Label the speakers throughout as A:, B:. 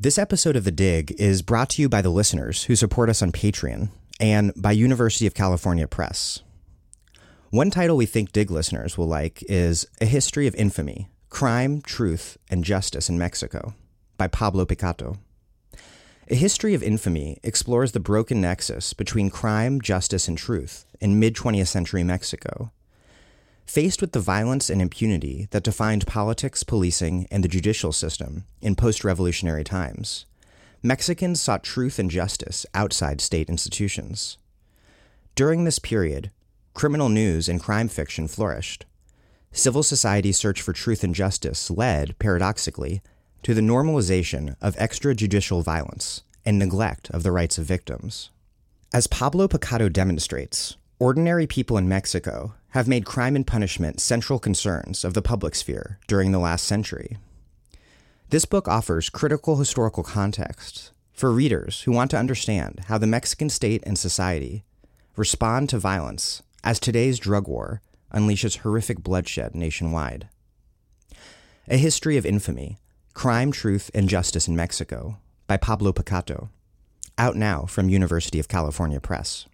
A: This episode of The Dig is brought to you by the listeners who support us on Patreon and by University of California Press. One title we think Dig listeners will like is A History of Infamy, Crime, Truth, and Justice in Mexico by Pablo Picato. A History of Infamy explores the broken nexus between crime, justice, and truth in mid-20th century Mexico. Faced with the violence and impunity that defined politics, policing, and the judicial system in post-revolutionary times, Mexicans sought truth and justice outside state institutions. During this period, criminal news and crime fiction flourished. Civil society's search for truth and justice led, paradoxically, to the normalization of extrajudicial violence and neglect of the rights of victims. As Pablo Picato demonstrates, ordinary people in Mexico have made crime and punishment central concerns of the public sphere during the last century. This book offers critical historical context for readers who want to understand how the Mexican state and society respond to violence as today's drug war unleashes horrific bloodshed nationwide. A History of Infamy, Crime, Truth, and Justice in Mexico by Pablo Picato, out now from University of California Press.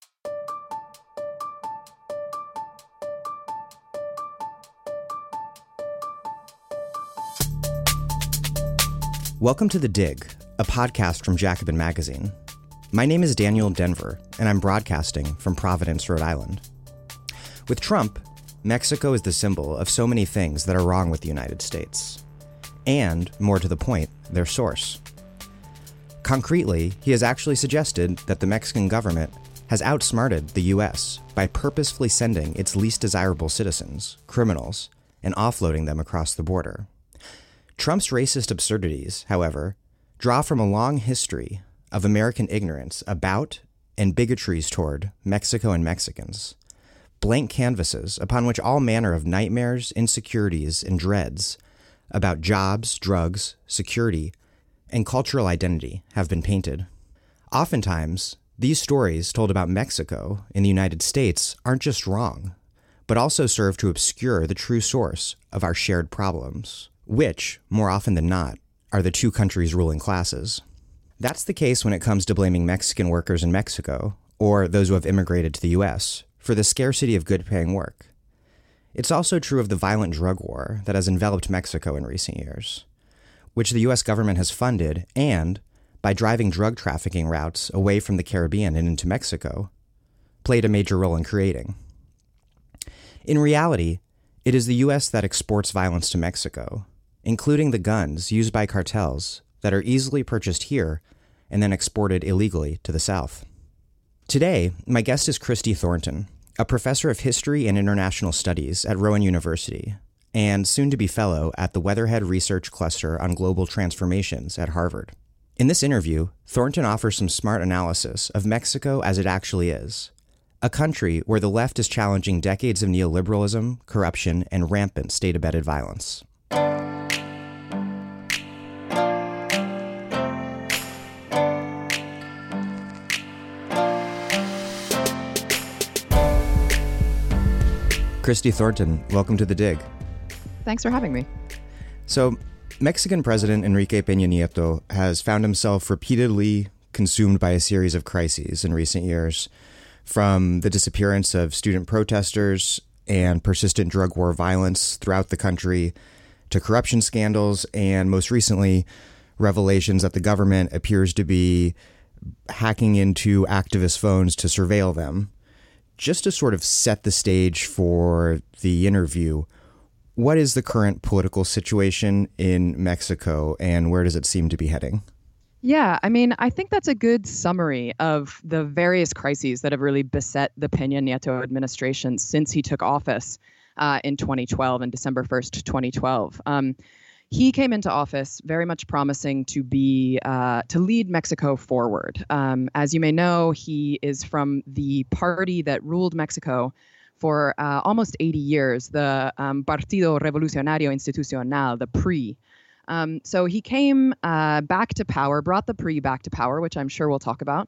A: Welcome to The Dig, a podcast from Jacobin Magazine. My name is Daniel Denver, and I'm broadcasting from Providence, Rhode Island. With Trump, Mexico is the symbol of so many things that are wrong with the United States. And, more to the point, their source. Concretely, he has actually suggested that the Mexican government has outsmarted the U.S. by purposefully sending its least desirable citizens, criminals, and offloading them across the border. Trump's racist absurdities, however, draw from a long history of American ignorance about and bigotries toward Mexico and Mexicans, blank canvases upon which all manner of nightmares, insecurities, and dreads about jobs, drugs, security, and cultural identity have been painted. Oftentimes, these stories told about Mexico in the United States aren't just wrong, but also serve to obscure the true source of our shared problems, which, more often than not, are the two countries' ruling classes. That's the case when it comes to blaming Mexican workers in Mexico, or those who have immigrated to the U.S., for the scarcity of good-paying work. It's also true of the violent drug war that has enveloped Mexico in recent years, which the U.S. government has funded and, by driving drug trafficking routes away from the Caribbean and into Mexico, played a major role in creating. In reality, it is the U.S. that exports violence to Mexico, including the guns used by cartels that are easily purchased here and then exported illegally to the South. Today, my guest is Christy Thornton, a professor of history and international studies at Rowan University, and soon-to-be fellow at the Weatherhead Research Cluster on Global Transformations at Harvard. In this interview, Thornton offers some smart analysis of Mexico as it actually is, a country where the left is challenging decades of neoliberalism, corruption, and rampant state-abetted violence. Christy Thornton, welcome to The Dig.
B: Thanks for having me.
A: So, Mexican President Enrique Peña Nieto has found himself repeatedly consumed by a series of crises in recent years, from the disappearance of student protesters and persistent drug war violence throughout the country, to corruption scandals, and most recently, revelations that the government appears to be hacking into activist phones to surveil them. Just to sort of set the stage for the interview, what is the current political situation in Mexico and where does it seem to be heading?
B: Yeah, I think that's a good summary of the various crises that have really beset the Peña Nieto administration since he took office in 2012, on December 1st, 2012. He came into office very much promising to lead Mexico forward. As you may know, he is from the party that ruled Mexico for almost 80 years, the Partido Revolucionario Institucional, the PRI. So he came back to power, brought the PRI back to power, which I'm sure we'll talk about,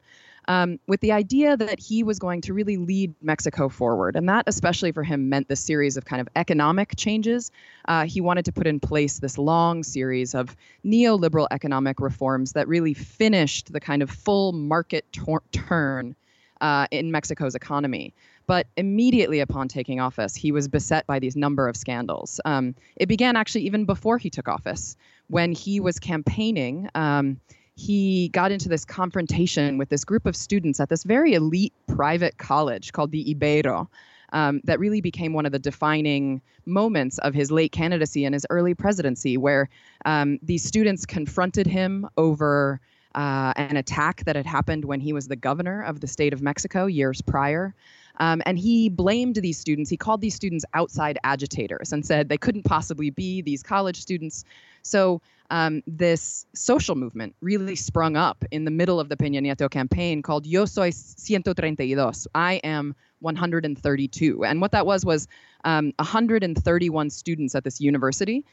B: with the idea that he was going to really lead Mexico forward. And that, especially for him, meant this series of kind of economic changes. He wanted to put in place this long series of neoliberal economic reforms that really finished the kind of full market turn in Mexico's economy. But immediately upon taking office, he was beset by these number of scandals. It began actually even before he took office. When he was campaigning, he got into this confrontation with this group of students at this very elite private college called the Ibero. That really became one of the defining moments of his late candidacy and his early presidency, where these students confronted him over an attack that had happened when he was the governor of the state of Mexico years prior. And he blamed these students. He called these students outside agitators and said they couldn't possibly be these college students. So this social movement really sprung up in the middle of the Peña Nieto campaign called Yo Soy 132. I am 132. And what that was 131 students at this university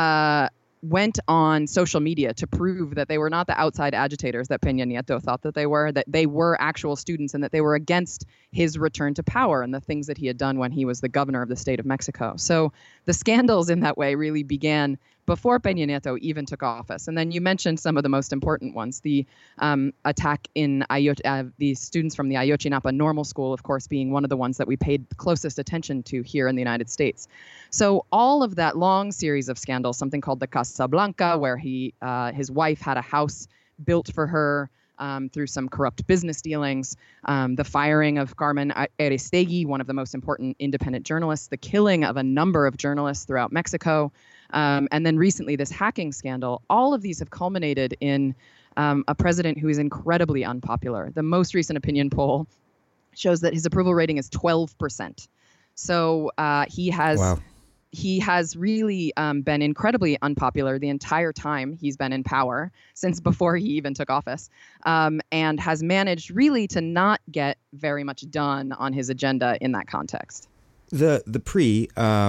B: went on social media to prove that they were not the outside agitators that Peña Nieto thought that they were actual students, and that they were against his return to power and the things that he had done when he was the governor of the state of Mexico. So the scandals in that way really began before Peña Nieto even took office. And then you mentioned some of the most important ones, the attack in the students from the Ayotzinapa Normal School, of course, being one of the ones that we paid closest attention to here in the United States. So all of that long series of scandals, something called the Casa Blanca, where his wife had a house built for her through some corrupt business dealings, the firing of Carmen Aristegui, one of the most important independent journalists, the killing of a number of journalists throughout Mexico, and then recently this hacking scandal. All of these have culminated in a president who is incredibly unpopular. The most recent opinion poll shows that his approval rating is 12%. So he has... Wow. He has really been incredibly unpopular the entire time he's been in power, since before he even took office, and has managed really to not get very much done on his agenda in that context.
A: The PRI,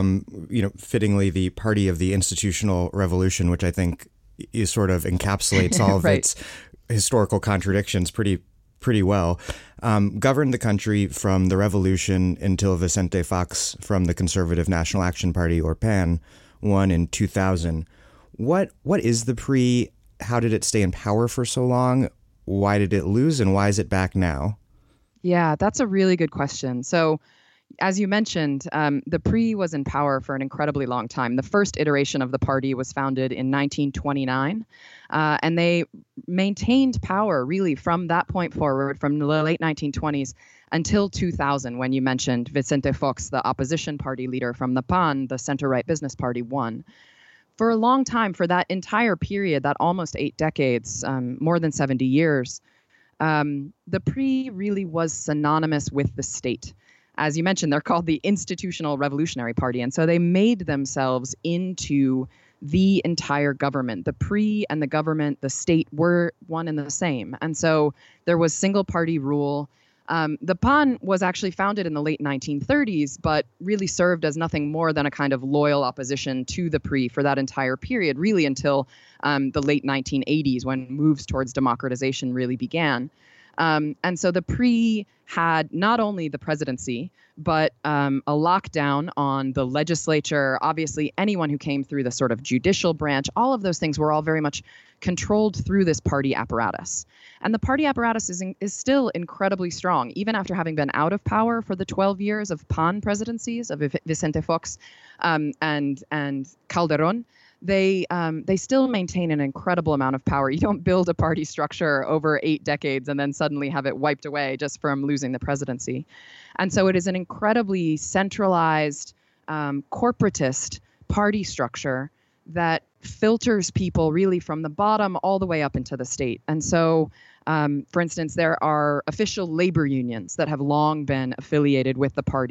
A: fittingly the Party of the Institutional Revolution, which I think is sort of encapsulates all of right. its historical contradictions pretty well, governed the country from the revolution until Vicente Fox from the Conservative National Action Party, or PAN, won in 2000. What is the PRI? How did it stay in power for so long? Why did it lose, and why is it back now?
B: Yeah, that's a really good question. So, as you mentioned, the PRI was in power for an incredibly long time. The first iteration of the party was founded in 1929, and they maintained power really from that point forward, from the late 1920s until 2000, when you mentioned Vicente Fox, the opposition party leader from the PAN, the center-right business party, won. For a long time, for that entire period, that almost 8 decades, more than 70 years, the PRI really was synonymous with the state. As you mentioned, they're called the Institutional Revolutionary Party. And so they made themselves into the entire government. The PRI and the government, the state, were one and the same. And so there was single party rule. The PAN was actually founded in the late 1930s, but really served as nothing more than a kind of loyal opposition to the PRI for that entire period, really until the late 1980s, when moves towards democratization really began. And so the PRI had not only the presidency, but a lockdown on the legislature. Obviously, anyone who came through the sort of judicial branch, all of those things were all very much controlled through this party apparatus. And the party apparatus is still incredibly strong, even after having been out of power for the 12 years of PAN presidencies of Vicente Fox and Calderón. They still maintain an incredible amount of power. You don't build a party structure over 8 decades and then suddenly have it wiped away just from losing the presidency. And so it is an incredibly centralized, corporatist party structure that filters people really from the bottom all the way up into the state. And so, for instance, there are official labor unions that have long been affiliated with the party.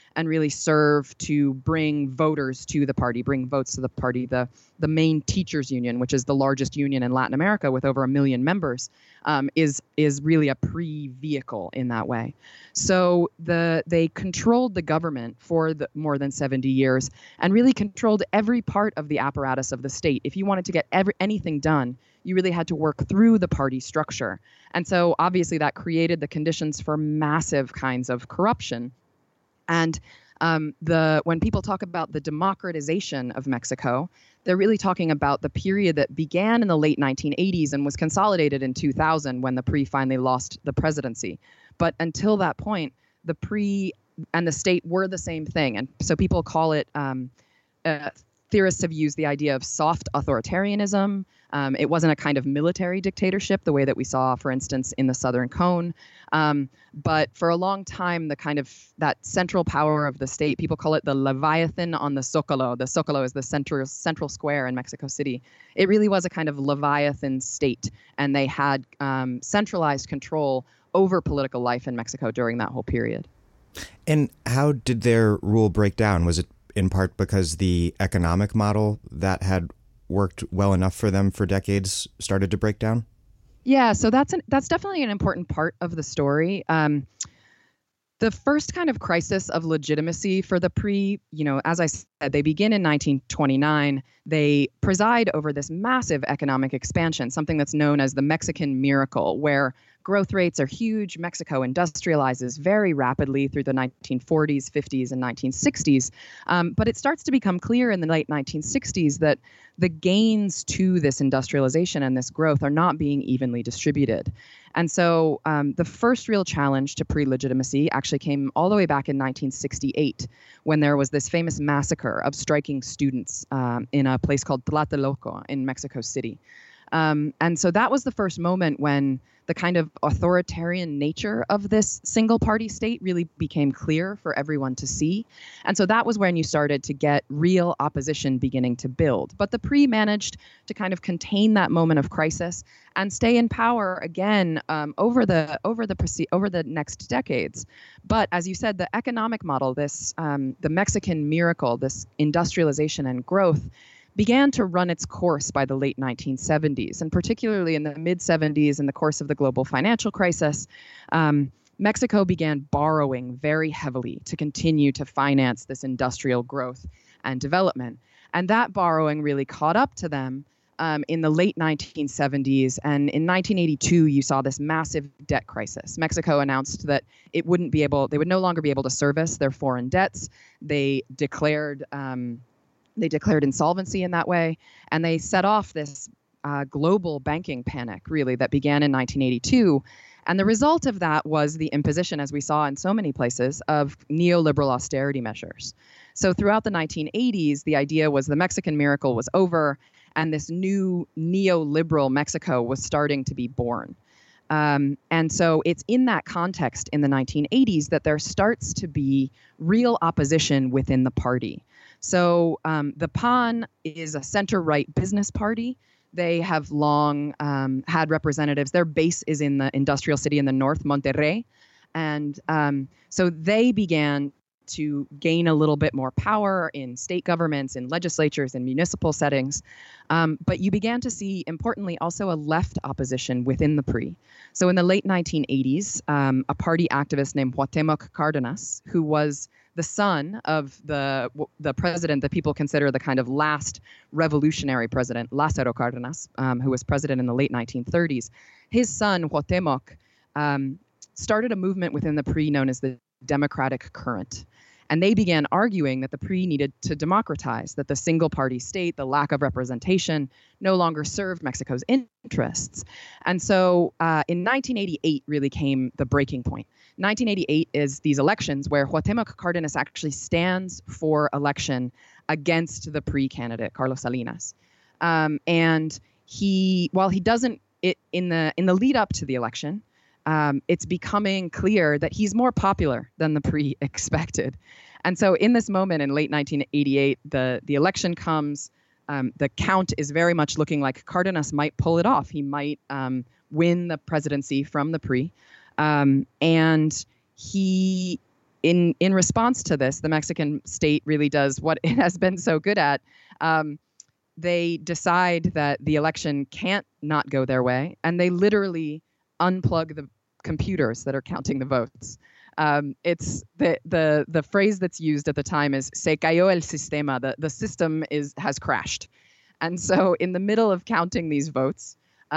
B: and really serve to bring voters to the party, bring votes to the party. The main teachers union, which is the largest union in Latin America with over 1 million members, is really a PRI vehicle in that way. So they controlled the government for more than 70 years and really controlled every part of the apparatus of the state. If you wanted to get anything done, you really had to work through the party structure. And so obviously that created the conditions for massive kinds of corruption. And when people talk about the democratization of Mexico, they're really talking about the period that began in the late 1980s and was consolidated in 2000 when the PRI finally lost the presidency. But until that point, the PRI and the state were the same thing. And so people call it, theorists have used the idea of soft authoritarianism. It wasn't a kind of military dictatorship the way that we saw, for instance, in the Southern Cone. But for a long time, that central power of the state, people call it the Leviathan on the Zócalo. The Zócalo is the central square in Mexico City. It really was a kind of Leviathan state, and they had centralized control over political life in Mexico during that whole period.
A: And how did their rule break down? Was it in part because the economic model that had worked well enough for them for decades started to break down?
B: Yeah, so that's definitely an important part of the story. The first kind of crisis of legitimacy for the PRI, as I said, they begin in 1929. They preside over this massive economic expansion, something that's known as the Mexican miracle, where growth rates are huge. Mexico industrializes very rapidly through the 1940s, 50s, and 1960s. But it starts to become clear in the late 1960s that the gains to this industrialization and this growth are not being evenly distributed. And so the first real challenge to pre-legitimacy actually came all the way back in 1968, when there was this famous massacre of striking students in a place called Tlatelolco in Mexico City. And so that was the first moment when the kind of authoritarian nature of this single party state really became clear for everyone to see. And so that was when you started to get real opposition beginning to build. But the PRI managed to kind of contain that moment of crisis and stay in power again over the next decades. But as you said, the economic model, the Mexican miracle, this industrialization and growth, began to run its course by the late 1970s, and particularly in the mid-70s in the course of the global financial crisis. Mexico began borrowing very heavily to continue to finance this industrial growth and development. And that borrowing really caught up to them in the late 1970s. And in 1982, you saw this massive debt crisis. Mexico announced that they would no longer be able to service their foreign debts. They declared insolvency in that way, and they set off this global banking panic, really, that began in 1982. And the result of that was the imposition, as we saw in so many places, of neoliberal austerity measures. So throughout the 1980s, the idea was the Mexican miracle was over, and this new neoliberal Mexico was starting to be born. And so it's in that context in the 1980s that there starts to be real opposition within the party. So the PAN is a center-right business party. They have long had representatives. Their base is in the industrial city in the north, Monterrey. And so they began to gain a little bit more power in state governments, in legislatures, in municipal settings. But you began to see, importantly, also a left opposition within the PRI. So in the late 1980s, a party activist named Cuauhtémoc Cárdenas, who was the son of the president that people consider the kind of last revolutionary president, Lázaro Cárdenas, who was president in the late 1930s. His son, Cuauhtémoc, started a movement within the PRI known as the Democratic Current. And they began arguing that the PRI needed to democratize, that the single-party state, the lack of representation, no longer served Mexico's interests. And so in 1988 really came the breaking point. 1988 is these elections where Cuauhtémoc Cárdenas actually stands for election against the PRI candidate, Carlos Salinas. And while he doesn't, in the lead up to the election, it's becoming clear that he's more popular than the PRI expected. And so in this moment in late 1988, the election comes. The count is very much looking like Cárdenas might pull it off. He might win the presidency from the PRI. And he in response to this, the Mexican state really does what it has been so good at. They decide that the election can't not go their way, and they literally unplug the computers that are counting the votes. It's the phrase that's used at the time is "se cayó el sistema." The system has crashed, and so in the middle of counting these votes,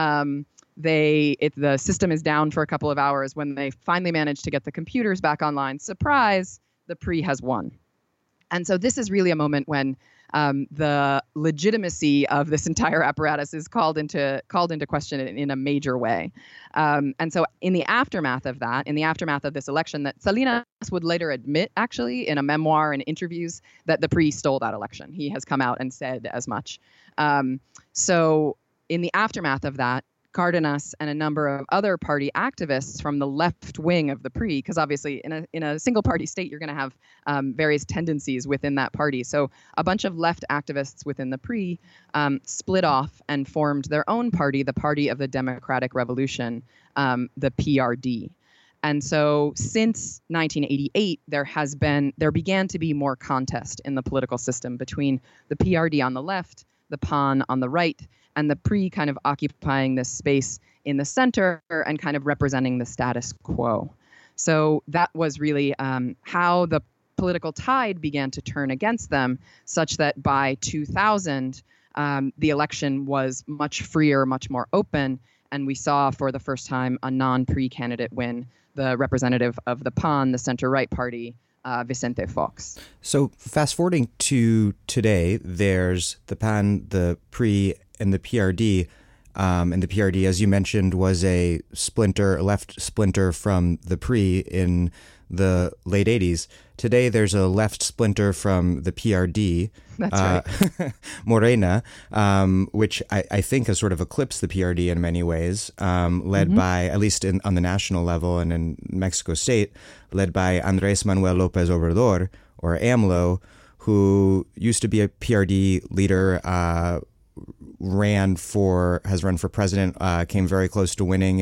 B: the system is down for a couple of hours. When they finally manage to get the computers back online, surprise, the PRI has won. And so this is really a moment when the legitimacy of this entire apparatus is called into question in a major way. And so in the aftermath of this election, that Salinas would later admit, actually, in a memoir and interviews, that the PRI stole that election. He has come out and said as much. So in the aftermath of that, Cárdenas and a number of other party activists from the left wing of the PRI, because obviously in a single party state, you're going to have various tendencies within that party. So a bunch of left activists within the PRI split off and formed their own party, the Party of the Democratic Revolution, the PRD. And so since 1988, there began to be more contest in the political system between the PRD on the left, the PAN on the right, and the PRI kind of occupying this space in the center and kind of representing the status quo. So that was really how the political tide began to turn against them, such that by 2000, the election was much freer, much more open, and we saw for the first time a non-PRI candidate win, the representative of the PAN, the center-right party, Vicente Fox.
A: So fast forwarding to today, there's the PAN, the PRI, and the PRD. And the PRD, as you mentioned, was a left splinter from the PRI in the late 80s. Today, there's a left splinter from the PRD,
B: That's right.
A: Morena, which I think has sort of eclipsed the PRD in many ways, led by, at least on the national level and in Mexico State, led by Andrés Manuel López Obrador, or AMLO, who used to be a PRD leader, has run for president, came very close to winning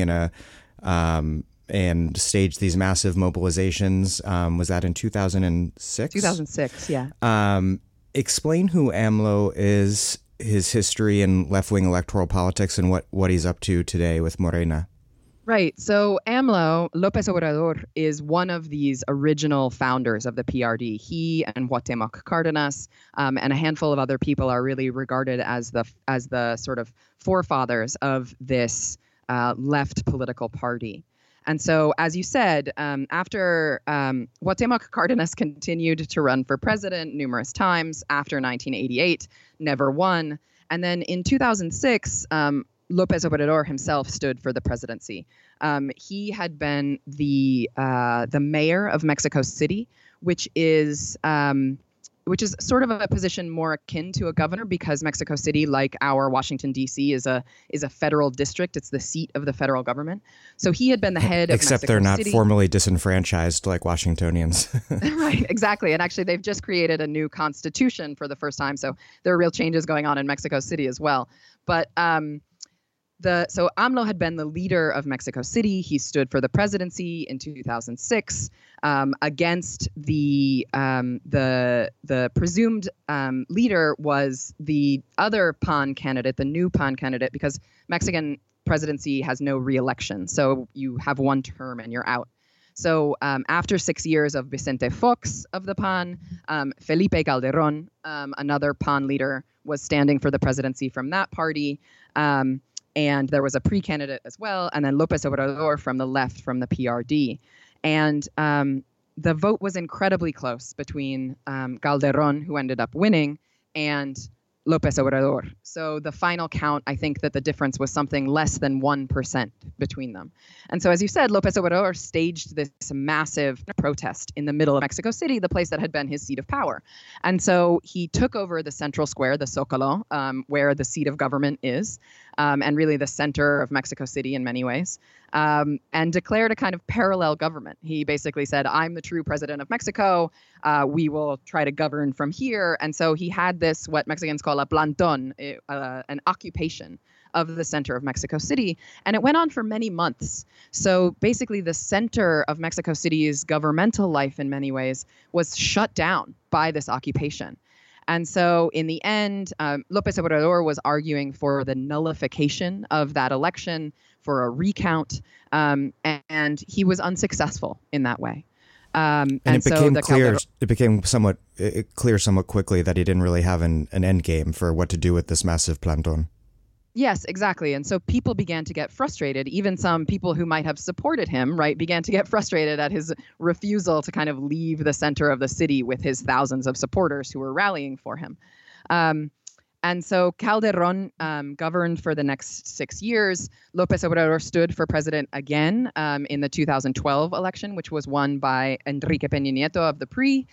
A: and staged these massive mobilizations. Was that in 2006?
B: 2006, yeah.
A: Explain who AMLO is, his history in left-wing electoral politics, and what he's up to today with Morena.
B: Right. So AMLO, López Obrador, is one of these original founders of the PRD. He and Cuauhtémoc Cárdenas and a handful of other people are really regarded as the sort of forefathers of this left political party. And so, as you said, after Cuauhtémoc Cárdenas continued to run for president numerous times after 1988, never won. And then in 2006, López Obrador himself stood for the presidency. He had been the mayor of Mexico City, which is sort of a position more akin to a governor, because Mexico City, like our Washington, D.C., is a federal district. It's the seat of the federal government. So he had been the head of Mexico City.
A: Except they're not formally disenfranchised like Washingtonians.
B: Right, exactly. And actually, they've just created a new constitution for the first time. So there are real changes going on in Mexico City as well. But so AMLO had been the leader of Mexico City. He stood for the presidency in 2006 against the presumed leader was the other PAN candidate, the new PAN candidate, because Mexican presidency has no re-election. So you have one term and you're out. So after 6 years of Vicente Fox of the PAN, Felipe Calderón, another PAN leader, was standing for the presidency from that party. And there was a pre-candidate as well, and then López Obrador from the left, from the PRD. And the vote was incredibly close between Calderón, who ended up winning, and López Obrador. So the final count, I think that the difference was something less than 1% between them. And so, as you said, López Obrador staged this massive protest in the middle of Mexico City, the place that had been his seat of power. And so he took over the central square, the Zócalo, where the seat of government is, and really the center of Mexico City in many ways, and declared a kind of parallel government. He basically said, I'm the true president of Mexico. We will try to govern from here. And so he had this, what Mexicans call a plantón, an occupation of the center of Mexico City. And it went on for many months. So basically, the center of Mexico City's governmental life in many ways was shut down by this occupation. And so in the end, López Obrador was arguing for the nullification of that election, for a recount, and he was unsuccessful in that way.
A: And it became clear. It became somewhat clear somewhat quickly that he didn't really have an end game for what to do with this massive planton.
B: Yes, exactly. And so people began to get frustrated. Even some people who might have supported him, right, began to get frustrated at his refusal to kind of leave the center of the city with his thousands of supporters who were rallying for him. And so Calderón governed for the next 6 years. López Obrador stood for president again in the 2012 election, which was won by Enrique Peña Nieto of the PRI.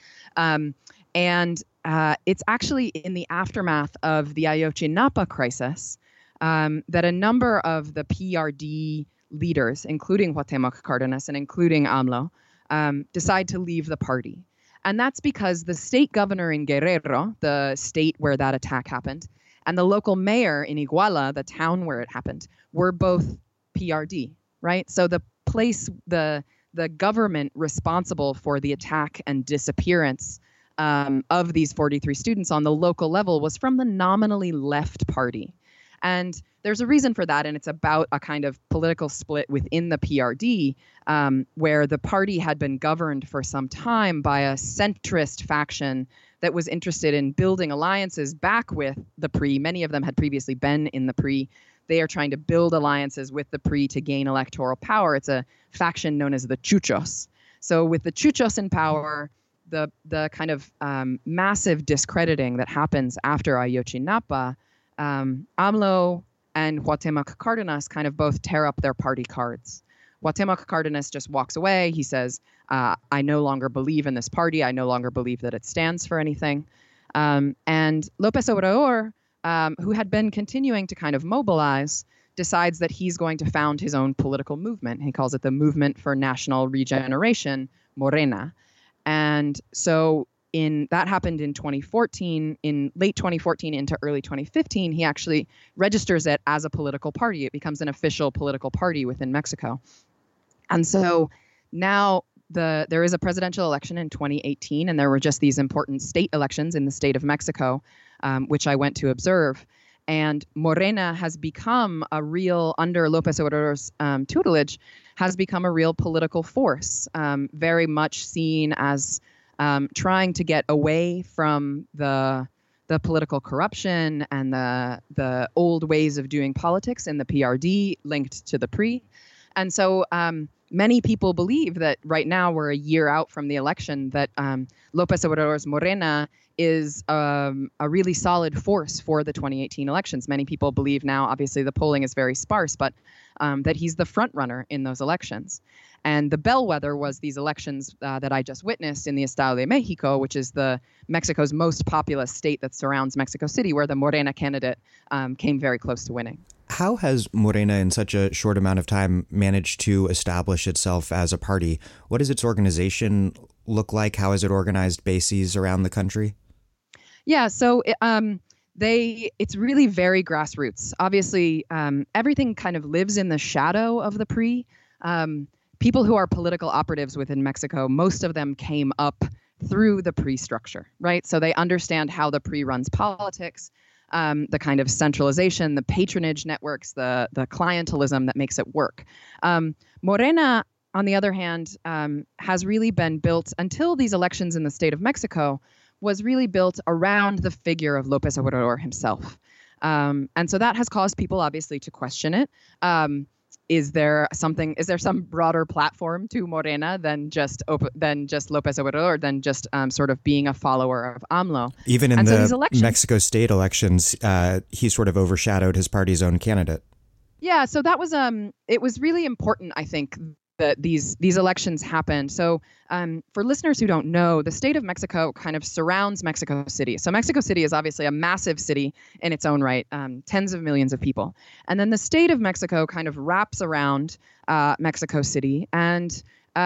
B: And it's actually in the aftermath of the Ayotzinapa crisis that a number of the PRD leaders, including Cuauhtémoc Cárdenas and including AMLO, decide to leave the party. And that's because the state governor in Guerrero, the state where that attack happened, and the local mayor in Iguala, the town where it happened, were both PRD, right? So the place, the government responsible for the attack and disappearance of these 43 students on the local level was from the nominally left party. And there's a reason for that, and it's about a kind of political split within the PRD, where the party had been governed for some time by a centrist faction that was interested in building alliances back with the PRI. Many of them had previously been in the PRI. They are trying to build alliances with the PRI to gain electoral power. It's a faction known as the Chuchos. So with the Chuchos in power, the kind of massive discrediting that happens after Ayotzinapa, AMLO and Cuauhtémoc Cárdenas kind of both tear up their party cards. Cuauhtémoc Cárdenas just walks away. He says, I no longer believe in this party. I no longer believe that it stands for anything. And López Obrador, who had been continuing to kind of mobilize, decides that he's going to found his own political movement. He calls it the Movement for National Regeneration, Morena. And so that happened in 2014, in late 2014 into early 2015, he actually registers it as a political party. It becomes an official political party within Mexico. And so now there is a presidential election in 2018, and there were just these important state elections in the state of Mexico, which I went to observe. And Morena has become under López Obrador's tutelage, has become a real political force, very much seen as trying to get away from the political corruption and the old ways of doing politics in the PRD linked to the PRI. And so many people believe that right now we're a year out from the election, that López Obrador's Morena is a really solid force for the 2018 elections. Many people believe now, obviously the polling is very sparse, but that he's the front runner in those elections. And the bellwether was these elections that I just witnessed in the Estado de Mexico, which is Mexico's most populous state that surrounds Mexico City, where the Morena candidate came very close to winning.
A: How has Morena, in such a short amount of time, managed to establish itself as a party? What does its organization look like? How has it organized bases around the country?
B: Yeah, so it's really very grassroots. Obviously, everything kind of lives in the shadow of the PRI. People who are political operatives within Mexico, most of them came up through the PRI structure, right? So they understand how the PRI runs politics, the kind of centralization, the patronage networks, the clientelism that makes it work. Morena, on the other hand, has really been built, until these elections in the state of Mexico, was really built around the figure of López Obrador himself. And so that has caused people, obviously, to question it. Is there some broader platform to Morena than just López Obrador, than just sort of being a follower of AMLO?
A: Even in the Mexico state elections, he sort of overshadowed his party's own candidate.
B: Yeah, so that was it was really important, I think, that these elections happened. So for listeners who don't know, the state of Mexico kind of surrounds Mexico City. So Mexico City is obviously a massive city in its own right, tens of millions of people. And then the state of Mexico kind of wraps around Mexico City, and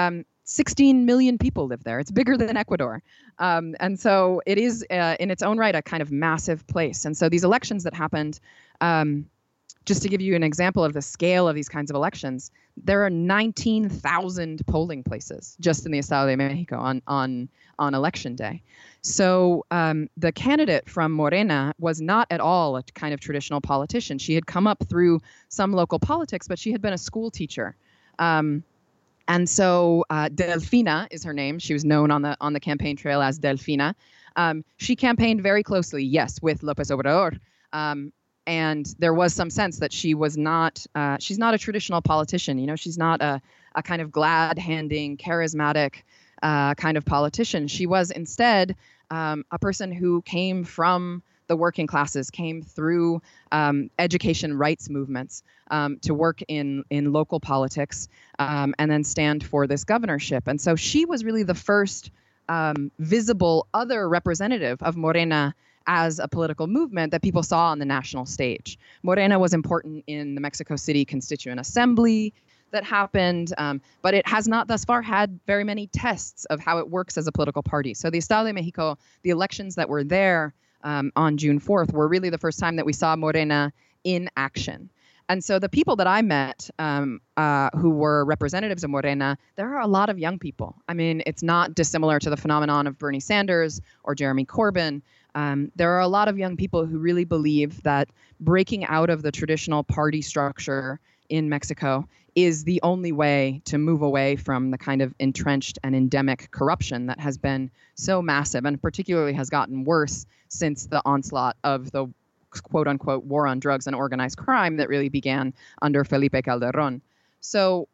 B: 16 million people live there. It's bigger than Ecuador. And so it is in its own right a kind of massive place. And so these elections that happened just to give you an example of the scale of these kinds of elections, there are 19,000 polling places just in the Estado de Mexico on election day. So the candidate from Morena was not at all a kind of traditional politician. She had come up through some local politics, but she had been a school teacher. And so Delfina is her name. She was known on the campaign trail as Delfina. She campaigned very closely, yes, with López Obrador. And there was some sense that she's not a traditional politician. You know, she's not a kind of glad-handing, charismatic kind of politician. She was instead a person who came from the working classes, came through education rights movements to work in local politics and then stand for this governorship. And so she was really the first visible other representative of Morena as a political movement that people saw on the national stage. Morena was important in the Mexico City Constituent Assembly that happened, but it has not thus far had very many tests of how it works as a political party. So the Estado de Mexico, the elections that were there on June 4th were really the first time that we saw Morena in action. And so the people that I met who were representatives of Morena, there are a lot of young people. I mean, it's not dissimilar to the phenomenon of Bernie Sanders or Jeremy Corbyn. There are a lot of young people who really believe that breaking out of the traditional party structure in Mexico is the only way to move away from the kind of entrenched and endemic corruption that has been so massive and particularly has gotten worse since the onslaught of the quote unquote war on drugs and organized crime that really began under Felipe Calderón. So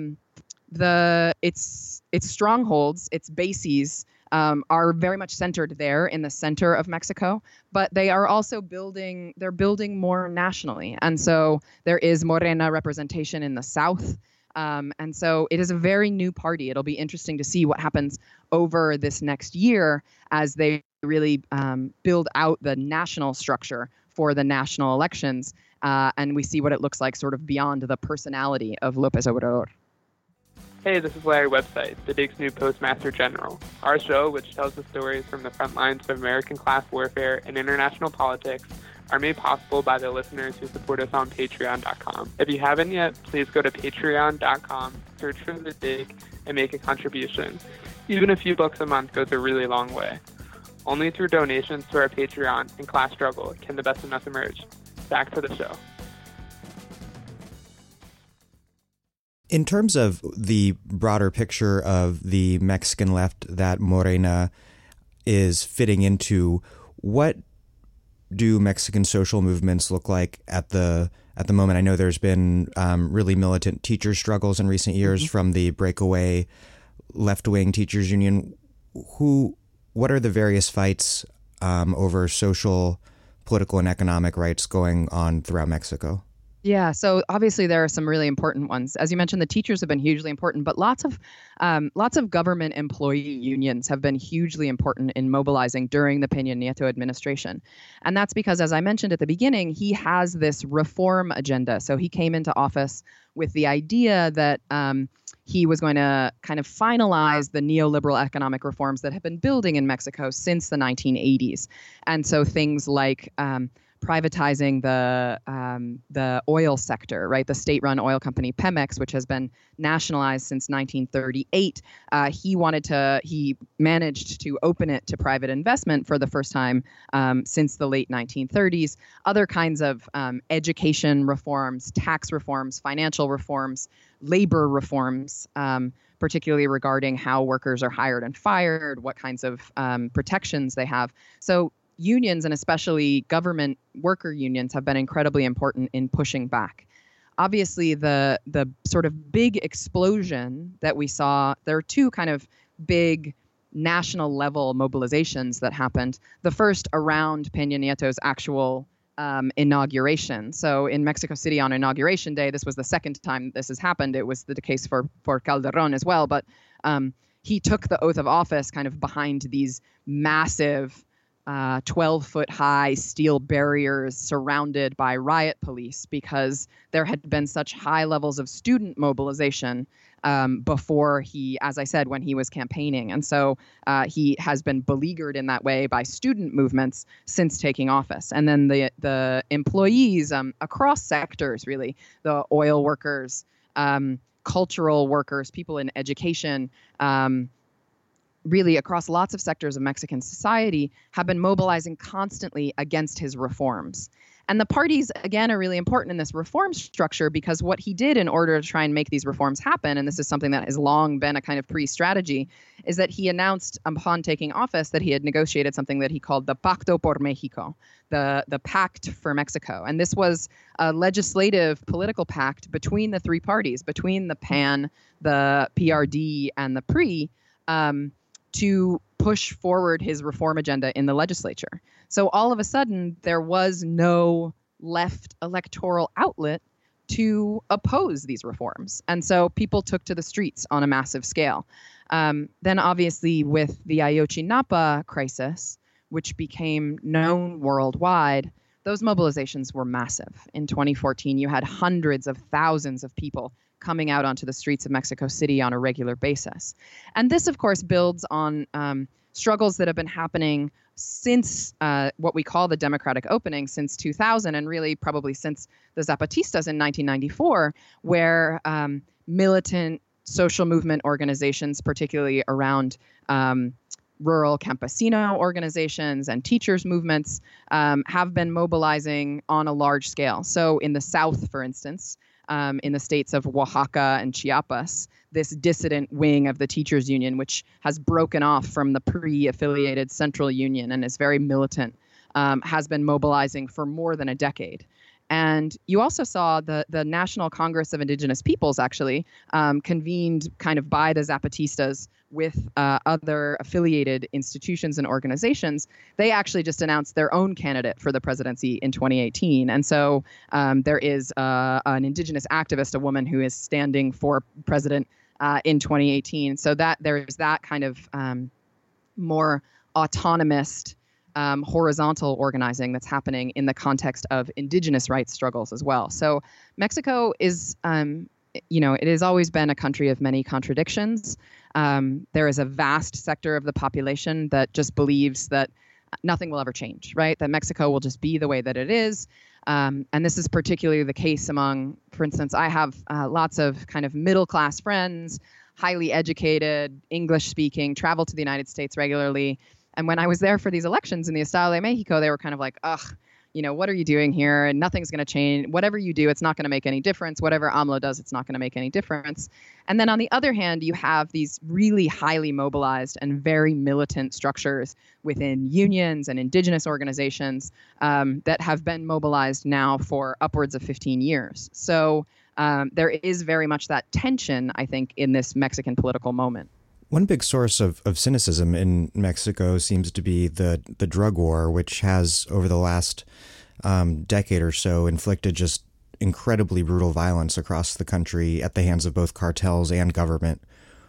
B: its strongholds, its bases are very much centered there in the center of Mexico, but they are also building more nationally. And so there is Morena representation in the South. And so it is a very new party. It'll be interesting to see what happens over this next year as they really build out the national structure for the national elections. And we see what it looks like sort of beyond the personality of López Obrador.
C: Hey, this is Larry Website, the Dig's new Postmaster General. Our show, which tells the stories from the front lines of American class warfare and international politics, are made possible by the listeners who support us on Patreon.com. If you haven't yet, please go to Patreon.com, search for The Dig, and make a contribution. Even a few bucks a month goes a really long way. Only through donations to our Patreon and class struggle can the best of us emerge. Back to the show.
A: In terms of the broader picture of the Mexican left that Morena is fitting into, what do Mexican social movements look like at the moment? I know there's been really militant teacher struggles in recent years from the breakaway left-wing teachers union. What are the various fights over social, political, and economic rights going on throughout Mexico?
B: Yeah, so obviously there are some really important ones. As you mentioned, the teachers have been hugely important, but lots of government employee unions have been hugely important in mobilizing during the Peña Nieto administration. And that's because, as I mentioned at the beginning, he has this reform agenda. So he came into office with the idea that he was going to kind of finalize the neoliberal economic reforms that have been building in Mexico since the 1980s. And so things like privatizing the oil sector, right? The state-run oil company Pemex, which has been nationalized since 1938. He managed to open it to private investment for the first time since the late 1930s. Other kinds of education reforms, tax reforms, financial reforms, labor reforms, particularly regarding how workers are hired and fired, what kinds of protections they have. So unions, and especially government worker unions, have been incredibly important in pushing back. Obviously, the sort of big explosion that we saw, there are two kind of big national level mobilizations that happened. The first around Peña Nieto's actual inauguration. So in Mexico City on Inauguration Day, this was the second time this has happened. It was the case for Calderón as well, but he took the oath of office kind of behind these massive 12-foot high steel barriers surrounded by riot police because there had been such high levels of student mobilization before he, as I said, when he was campaigning. And so he has been beleaguered in that way by student movements since taking office. And then the employees across sectors, really, the oil workers, cultural workers, people in education, really across lots of sectors of Mexican society, have been mobilizing constantly against his reforms. And the parties, again, are really important in this reform structure because what he did in order to try and make these reforms happen, and this is something that has long been a kind of pre-strategy, is that he announced upon taking office that he had negotiated something that he called the Pacto por México, the Pact for Mexico. And this was a legislative political pact between the three parties, between the PAN, the PRD, and the PRI, to push forward his reform agenda in the legislature. So all of a sudden, there was no left electoral outlet to oppose these reforms. And so people took to the streets on a massive scale. Then obviously with the Ayotzinapa crisis, which became known worldwide, those mobilizations were massive. In 2014, you had hundreds of thousands of people coming out onto the streets of Mexico City on a regular basis. And this, of course, builds on struggles that have been happening since what we call the democratic opening, since 2000, and really probably since the Zapatistas in 1994, where militant social movement organizations, particularly around rural campesino organizations and teachers movements, have been mobilizing on a large scale. So in the South, for instance, in the states of Oaxaca and Chiapas, this dissident wing of the teachers union, which has broken off from the pre-affiliated Central Union and is very militant, has been mobilizing for more than a decade. And you also saw the National Congress of Indigenous Peoples actually convened kind of by the Zapatistas with other affiliated institutions and organizations. They actually just announced their own candidate for the presidency in 2018. And so there is an indigenous activist, a woman who is standing for president in 2018. So that there is that kind of more autonomous horizontal organizing that's happening in the context of indigenous rights struggles as well. So Mexico is, it has always been a country of many contradictions. There is a vast sector of the population that just believes that nothing will ever change, right? That Mexico will just be the way that it is. And this is particularly the case among, for instance, I have lots of kind of middle-class friends, highly educated, English-speaking, travel to the United States regularly. And when I was there for these elections in the Estado de Mexico, they were kind of like, ugh, what are you doing here? And nothing's going to change. Whatever you do, it's not going to make any difference. Whatever AMLO does, it's not going to make any difference. And then on the other hand, you have these really highly mobilized and very militant structures within unions and indigenous organizations that have been mobilized now for upwards of 15 years. So there is very much that tension, I think, in this Mexican political moment.
A: One big source of cynicism in Mexico seems to be the drug war, which has, over the last decade or so, inflicted just incredibly brutal violence across the country at the hands of both cartels and government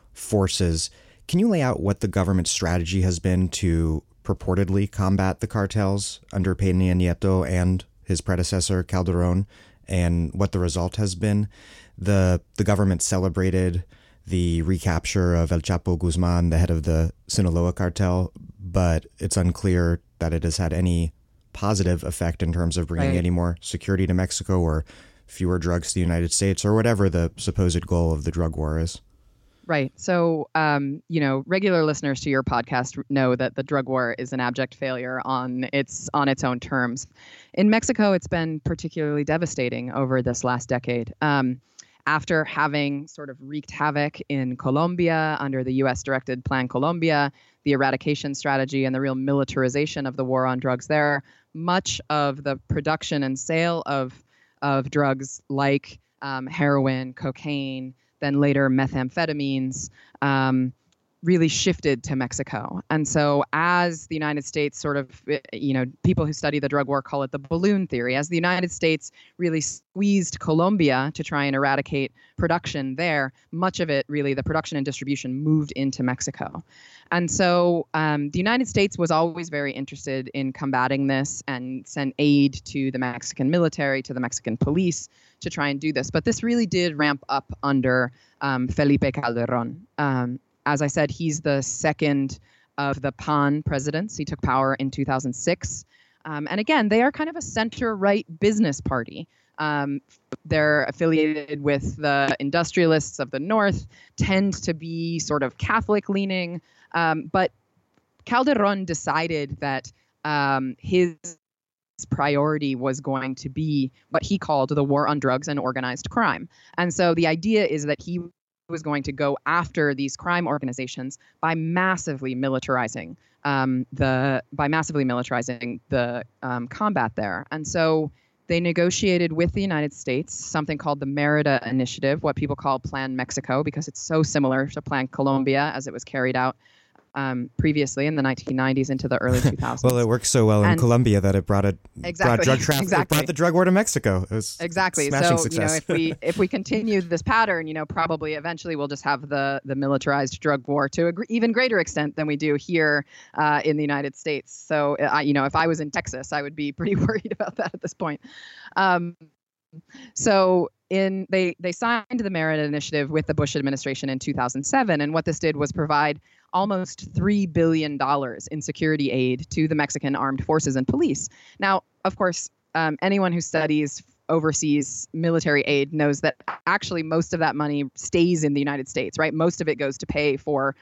A: forces. Can you lay out what the government strategy has been to purportedly combat the cartels under Peña Nieto and his predecessor, Calderón, and what the result has been? The government celebrated the recapture of El Chapo Guzman, the head of the Sinaloa cartel, but it's unclear that it has had any positive effect in terms of bringing any more security to Mexico or fewer drugs to the United States or whatever the supposed goal of the drug war is.
B: Right. So, regular listeners to your podcast know that the drug war is an abject failure on its own terms. In Mexico, it's been particularly devastating over this last decade. After having sort of wreaked havoc in Colombia under the U.S.-directed Plan Colombia, the eradication strategy, and the real militarization of the war on drugs there, much of the production and sale of drugs like heroin, cocaine, then later methamphetamines, really shifted to Mexico. And so as the United States sort of, people who study the drug war call it the balloon theory, as the United States really squeezed Colombia to try and eradicate production there, much of it really, the production and distribution moved into Mexico. And so the United States was always very interested in combating this and sent aid to the Mexican military, to the Mexican police to try and do this. But this really did ramp up under Felipe Calderón. As I said, he's the second of the PAN presidents. He took power in 2006. And again, they are kind of a center-right business party. They're affiliated with the industrialists of the North, tend to be sort of Catholic-leaning. But Calderón decided that his priority was going to be what he called the war on drugs and organized crime. And so the idea is that he was going to go after these crime organizations by massively militarizing the combat there. And so they negotiated with the United States something called the Merida Initiative, what people call Plan Mexico, because it's so similar to Plan Colombia as it was carried out previously in the 1990s into the early 2000s.
A: Well, it worked so well in Colombia that it brought drug trafficking.
B: Exactly.
A: It brought the drug war to Mexico. It was
B: exactly.
A: smashing
B: So
A: success.
B: if we continue this pattern, probably eventually we'll just have the militarized drug war to an even greater extent than we do here in the United States. So if I was in Texas, I would be pretty worried about that at this point. So they signed the Merida Initiative with the Bush administration in 2007, and what this did was provide almost $3 billion in security aid to the Mexican armed forces and police. Now, of course, anyone who studies overseas military aid knows that actually most of that money stays in the United States, right? Most of it goes to pay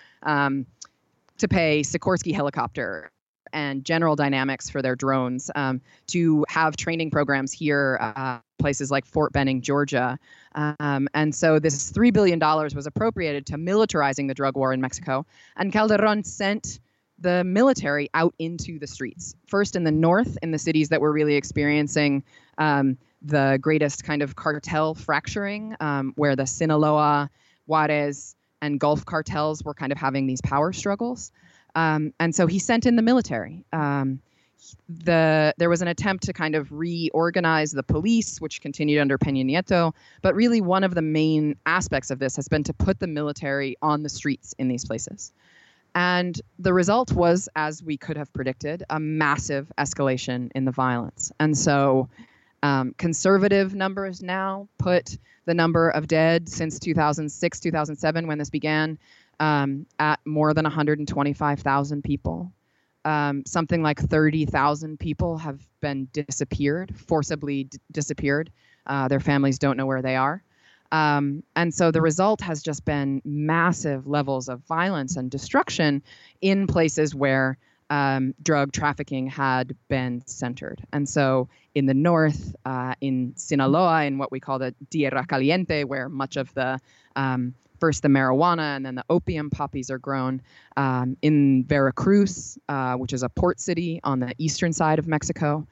B: Sikorsky helicopter and General Dynamics for their drones, to have training programs here, places like Fort Benning, Georgia. And so this $3 billion was appropriated to militarizing the drug war in Mexico. And Calderón sent the military out into the streets, first in the north, in the cities that were really experiencing the greatest kind of cartel fracturing, where the Sinaloa, Juarez, and Gulf cartels were kind of having these power struggles. And so he sent in the military. There was an attempt to kind of reorganize the police, which continued under Peña Nieto. But really, one of the main aspects of this has been to put the military on the streets in these places. And the result was, as we could have predicted, a massive escalation in the violence. And so conservative numbers now put the number of dead since 2006, 2007, when this began, at more than 125,000 people. Something like 30,000 people have been forcibly disappeared. Their families don't know where they are. And so the result has just been massive levels of violence and destruction in places where drug trafficking had been centered. And so in the north, in Sinaloa, in what we call the Tierra Caliente, where much of the first the marijuana and then the opium poppies are grown, in Veracruz, which is a port city on the eastern side of Mexico.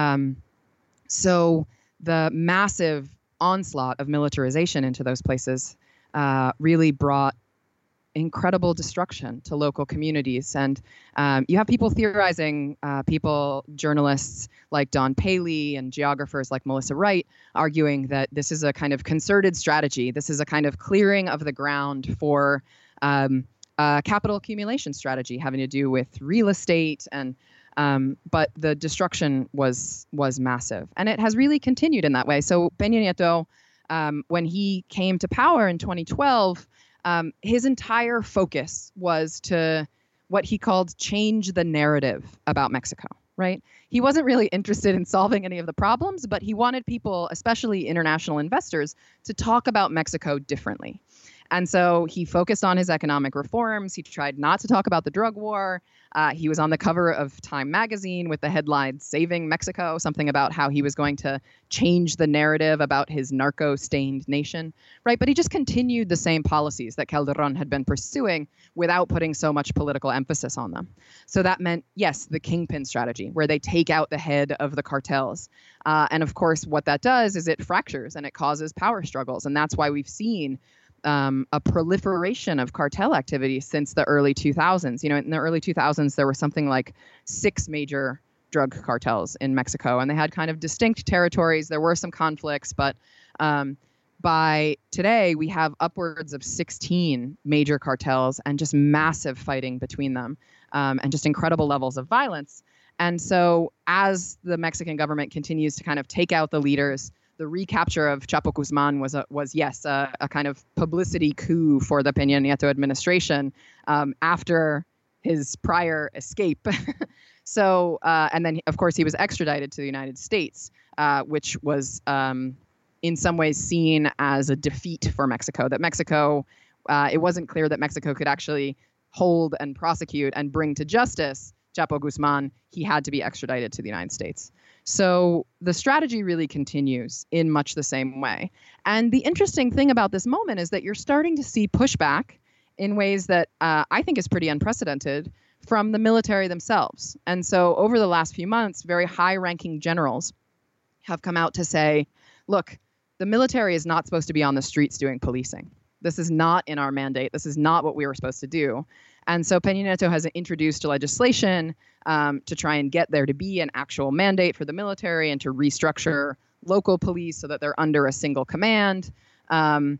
B: So the massive onslaught of militarization into those places really brought incredible destruction to local communities. And you have people theorizing, journalists like Don Paley and geographers like Melissa Wright, arguing that this is a kind of concerted strategy. This is a kind of clearing of the ground for a capital accumulation strategy having to do with real estate. And but the destruction was massive. And it has really continued in that way. So Peña Nieto, when he came to power in 2012, his entire focus was to what he called change the narrative about Mexico, right? He wasn't really interested in solving any of the problems, but he wanted people, especially international investors, to talk about Mexico differently. And so he focused on his economic reforms. He tried not to talk about the drug war. He was on the cover of Time magazine with the headline "Saving Mexico," something about how he was going to change the narrative about his narco-stained nation, right? But he just continued the same policies that Calderón had been pursuing without putting so much political emphasis on them. So that meant, yes, the kingpin strategy, where they take out the head of the cartels. And of course, what that does is it fractures and it causes power struggles. And that's why we've seen a proliferation of cartel activity since the early 2000s. In the early 2000s, there were something like 6 major drug cartels in Mexico, and they had kind of distinct territories. There were some conflicts, but by today, we have upwards of 16 major cartels and just massive fighting between them, and just incredible levels of violence. And so as the Mexican government continues to kind of take out the leaders, the recapture of Chapo Guzman was a kind of publicity coup for the Peña Nieto administration after his prior escape. So, and then, of course, he was extradited to the United States, which was in some ways seen as a defeat for Mexico, that Mexico, it wasn't clear that Mexico could actually hold and prosecute and bring to justice Chapo Guzman. He had to be extradited to the United States. So the strategy really continues in much the same way. And the interesting thing about this moment is that you're starting to see pushback in ways that I think is pretty unprecedented from the military themselves. And so over the last few months, very high-ranking generals have come out to say, look, the military is not supposed to be on the streets doing policing. This is not in our mandate. This is not what we were supposed to do. And so Peña Nieto has introduced legislation to try and get there to be an actual mandate for the military and to restructure local police so that they're under a single command. And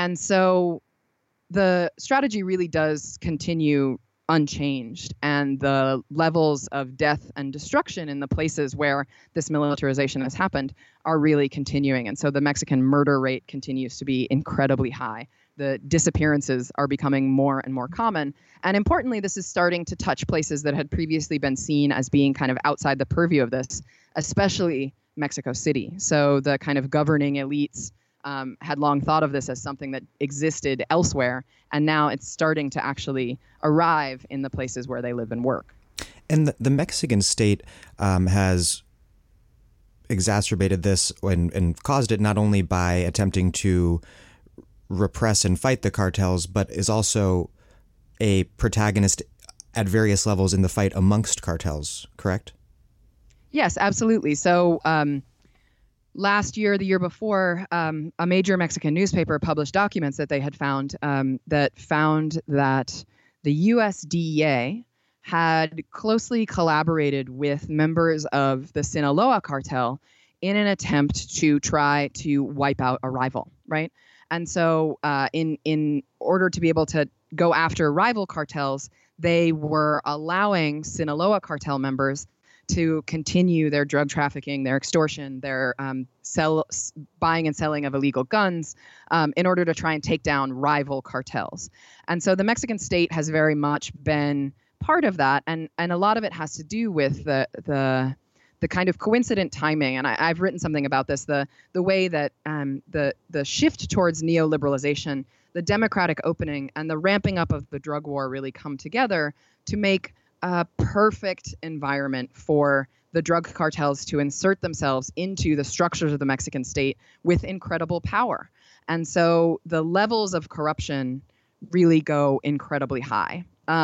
B: so the strategy really does continue unchanged, and the levels of death and destruction in the places where this militarization has happened are really continuing. And so the Mexican murder rate continues to be incredibly high. The disappearances are becoming more and more common. And importantly, this is starting to touch places that had previously been seen as being kind of outside the purview of this, especially Mexico City. So the kind of governing elites had long thought of this as something that existed elsewhere, and now it's starting to actually arrive in the places where they live and work.
A: And the Mexican state has exacerbated this and caused it not only by attempting to repress and fight the cartels, but is also a protagonist at various levels in the fight amongst cartels, correct?
B: Yes, absolutely. So last year, the year before, a major Mexican newspaper published documents that they had found that the U.S. DEA had closely collaborated with members of the Sinaloa cartel in an attempt to try to wipe out a rival, right? And so in order to be able to go after rival cartels, they were allowing Sinaloa cartel members to continue their drug trafficking, their extortion, their buying and selling of illegal guns in order to try and take down rival cartels. And so the Mexican state has very much been part of that. And a lot of it has to do with the kind of coincident timing. And I've written something about this, the way that the shift towards neoliberalization, the democratic opening, and the ramping up of the drug war really come together to make a perfect environment for the drug cartels to insert themselves into the structures of the Mexican state with incredible power. And so the levels of corruption really go incredibly high.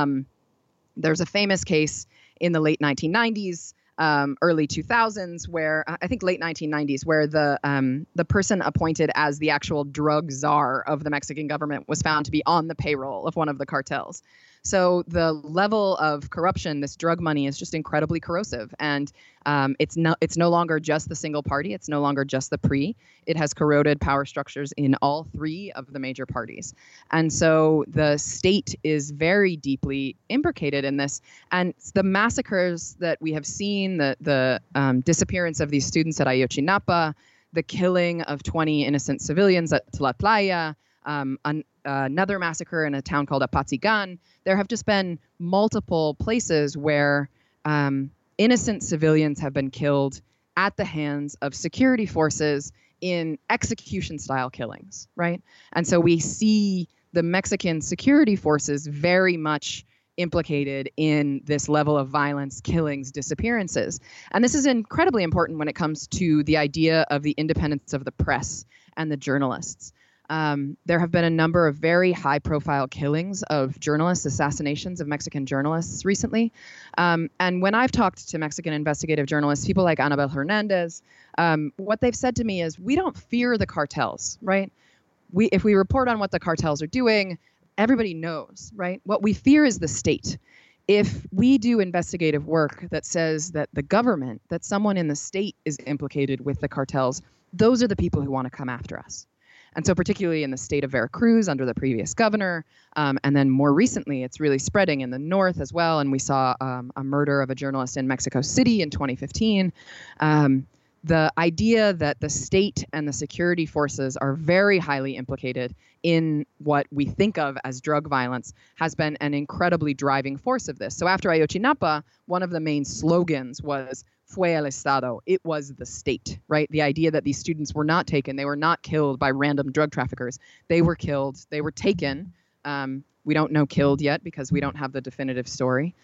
B: There's a famous case in the late 1990s, early 2000s, where I think late 1990s, where the person appointed as the actual drug czar of the Mexican government was found to be on the payroll of one of the cartels. So the level of corruption, this drug money, is just incredibly corrosive. And it's no longer just the single party. It's no longer just the PRI. It has corroded power structures in all 3 of the major parties. And so the state is very deeply implicated in this. And the massacres that we have seen, the disappearance of these students at Ayotzinapa, the killing of 20 innocent civilians at Tlatlaya, another massacre in a town called Apatzigan. There have just been multiple places where innocent civilians have been killed at the hands of security forces in execution-style killings, right? And so we see the Mexican security forces very much implicated in this level of violence, killings, disappearances. And this is incredibly important when it comes to the idea of the independence of the press and the journalists. There have been a number of very high-profile killings of journalists, assassinations of Mexican journalists recently. And when I've talked to Mexican investigative journalists, people like Anabel Hernandez, what they've said to me is, we don't fear the cartels, right? if we report on what the cartels are doing, everybody knows, right? What we fear is the state. If we do investigative work that says that the government, that someone in the state is implicated with the cartels, those are the people who want to come after us. And so particularly in the state of Veracruz under the previous governor, and then more recently, it's really spreading in the north as well. And we saw a murder of a journalist in Mexico City in 2015. The idea that the state and the security forces are very highly implicated in what we think of as drug violence has been an incredibly driving force of this. So after Ayotzinapa, one of the main slogans was "Fue el Estado." It was the state, right? The idea that these students were not taken, they were not killed by random drug traffickers. They were killed, they were taken. We don't know killed yet because we don't have the definitive story,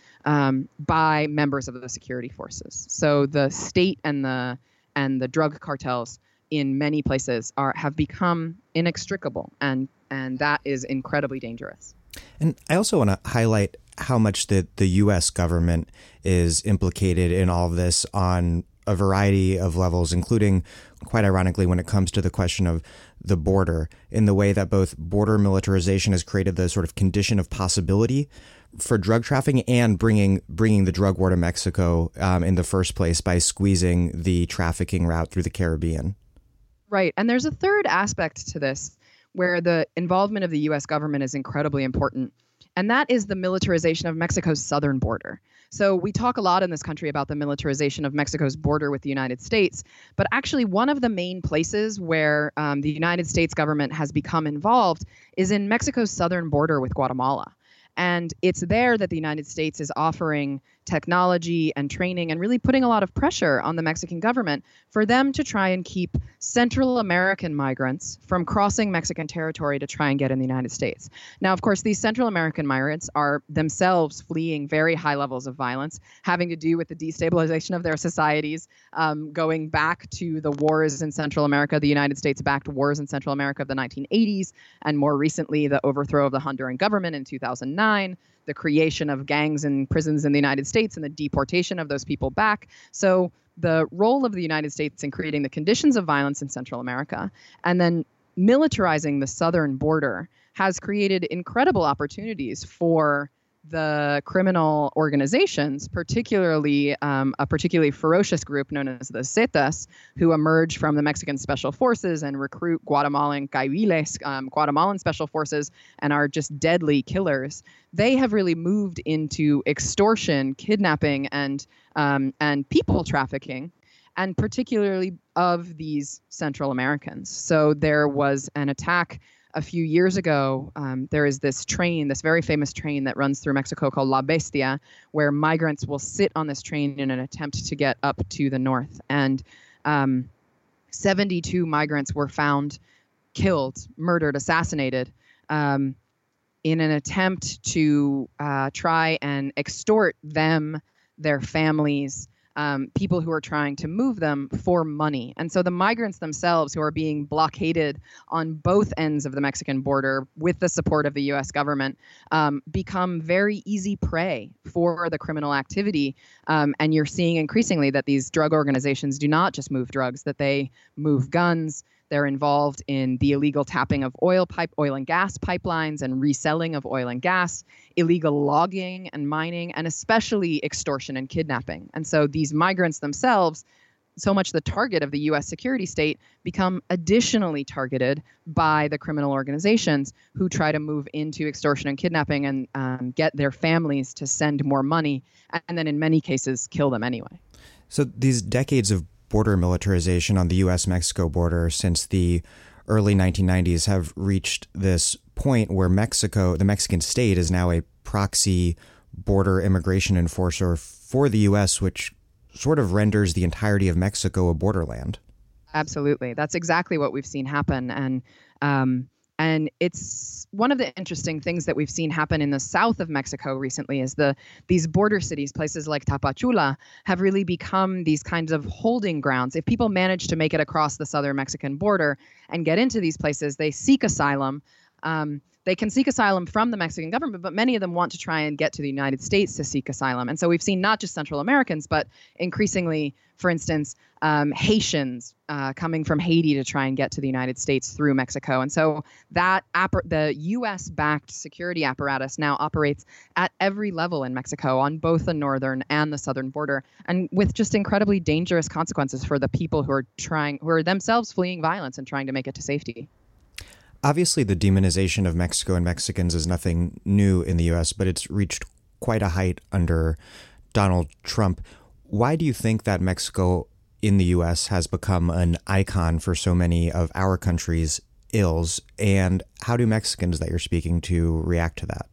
B: by members of the security forces. So the state and the drug cartels in many places have become inextricable, and that is incredibly dangerous.
A: And I also want to highlight how much the U.S. government is implicated in all of this on a variety of levels, including, quite ironically, when it comes to the question of the border, in the way that both border militarization has created the sort of condition of possibility for drug trafficking and bringing the drug war to Mexico in the first place by squeezing the trafficking route through the Caribbean.
B: Right. And there's a third aspect to this where the involvement of the U.S. government is incredibly important. And that is the militarization of Mexico's southern border. So we talk a lot in this country about the militarization of Mexico's border with the United States. But actually, one of the main places where the United States government has become involved is in Mexico's southern border with Guatemala. And it's there that the United States is offering technology and training and really putting a lot of pressure on the Mexican government for them to try and keep Central American migrants from crossing Mexican territory to try and get in the United States. Now, of course, these Central American migrants are themselves fleeing very high levels of violence, having to do with the destabilization of their societies, going back to the wars in Central America, the United States backed wars in Central America of the 1980s, and more recently, the overthrow of the Honduran government in 2009. The creation of gangs and prisons in the United States and the deportation of those people back. So the role of the United States in creating the conditions of violence in Central America and then militarizing the southern border has created incredible opportunities for the criminal organizations, particularly a particularly ferocious group known as the Zetas, who emerge from the Mexican Special Forces and recruit Guatemalan caiviles, Guatemalan Special Forces, and are just deadly killers. They have really moved into extortion, kidnapping, and people trafficking, and particularly of these Central Americans. So there was an attack a few years ago. There is this train, this very famous train that runs through Mexico called La Bestia, where migrants will sit on this train in an attempt to get up to the north. And 72 migrants were found killed, murdered, assassinated in an attempt to try and extort them, their families, people who are trying to move them for money. And so the migrants themselves who are being blockaded on both ends of the Mexican border with the support of the U.S. government become very easy prey for the criminal activity. And you're seeing increasingly that these drug organizations do not just move drugs, that they move guns. They're involved in the illegal tapping of oil and gas pipelines and reselling of oil and gas, illegal logging and mining, and especially extortion and kidnapping. And so these migrants themselves, so much the target of the U.S. security state, become additionally targeted by the criminal organizations who try to move into extortion and kidnapping and get their families to send more money, and then in many cases kill them anyway.
A: So these decades of border militarization on the U.S.-Mexico border since the early 1990s have reached this point where Mexico, the Mexican state, is now a proxy border immigration enforcer for the U.S., which sort of renders the entirety of Mexico a borderland.
B: Absolutely. That's exactly what we've seen happen. And it's one of the interesting things that we've seen happen in the south of Mexico recently is these border cities, places like Tapachula, have really become these kinds of holding grounds. If people manage to make it across the southern Mexican border and get into these places, they seek asylum. they can seek asylum from the Mexican government, but many of them want to try and get to the United States to seek asylum. And so we've seen not just Central Americans, but increasingly, for instance, Haitians coming from Haiti to try and get to the United States through Mexico. And so that the U.S.-backed security apparatus now operates at every level in Mexico on both the northern and the southern border, and with just incredibly dangerous consequences for the people who are themselves fleeing violence and trying to make it to safety.
A: Obviously, the demonization of Mexico and Mexicans is nothing new in the U.S., but it's reached quite a height under Donald Trump. Why do you think that Mexico in the U.S. has become an icon for so many of our country's ills? And how do Mexicans that you're speaking to react to that?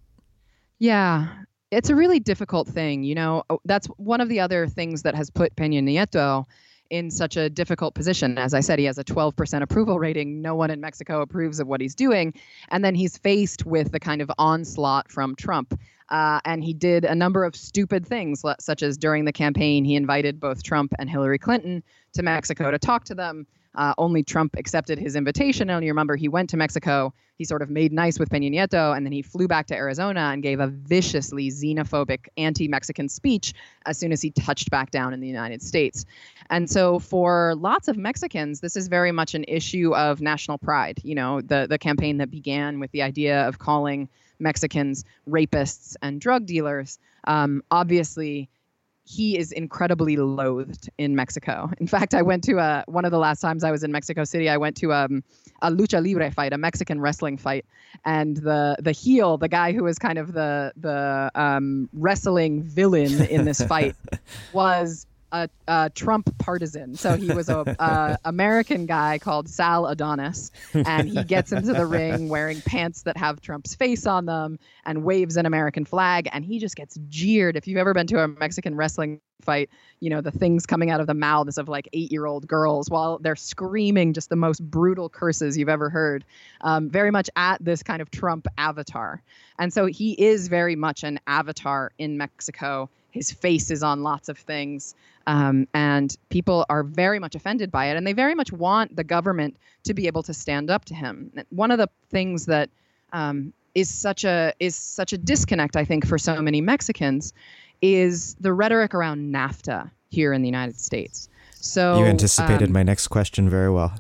B: Yeah, it's a really difficult thing. You know, that's one of the other things that has put Peña Nieto in such a difficult position. As I said, he has a 12% approval rating. No one in Mexico approves of what he's doing. And then he's faced with the kind of onslaught from Trump. And he did a number of stupid things, such as during the campaign, he invited both Trump and Hillary Clinton to Mexico to talk to them. Only Trump accepted his invitation. And you remember he went to Mexico. He sort of made nice with Peña Nieto, and then he flew back to Arizona and gave a viciously xenophobic anti-Mexican speech as soon as he touched back down in the United States. And so for lots of Mexicans, this is very much an issue of national pride. You know, the campaign that began with the idea of calling Mexicans rapists and drug dealers, obviously he is incredibly loathed in Mexico. In fact, I went to one of the last times I was in Mexico City, I went to a lucha libre fight, a Mexican wrestling fight. And the heel, the guy who was kind of the wrestling villain in this fight, was a Trump partisan. So he was a American guy called Sal Adonis, and he gets into the ring wearing pants that have Trump's face on them and waves an American flag, and he just gets jeered. If you've ever been to a Mexican wrestling fight, you know, the things coming out of the mouths of like 8-year-old girls while they're screaming just the most brutal curses you've ever heard, very much at this kind of Trump avatar. And so he is very much an avatar in Mexico. His face is on lots of things, and people are very much offended by it, and they very much want the government to be able to stand up to him. One of the things that is such a disconnect, I think, for so many Mexicans is the rhetoric around NAFTA here in the United States. So
A: you anticipated my next question very well.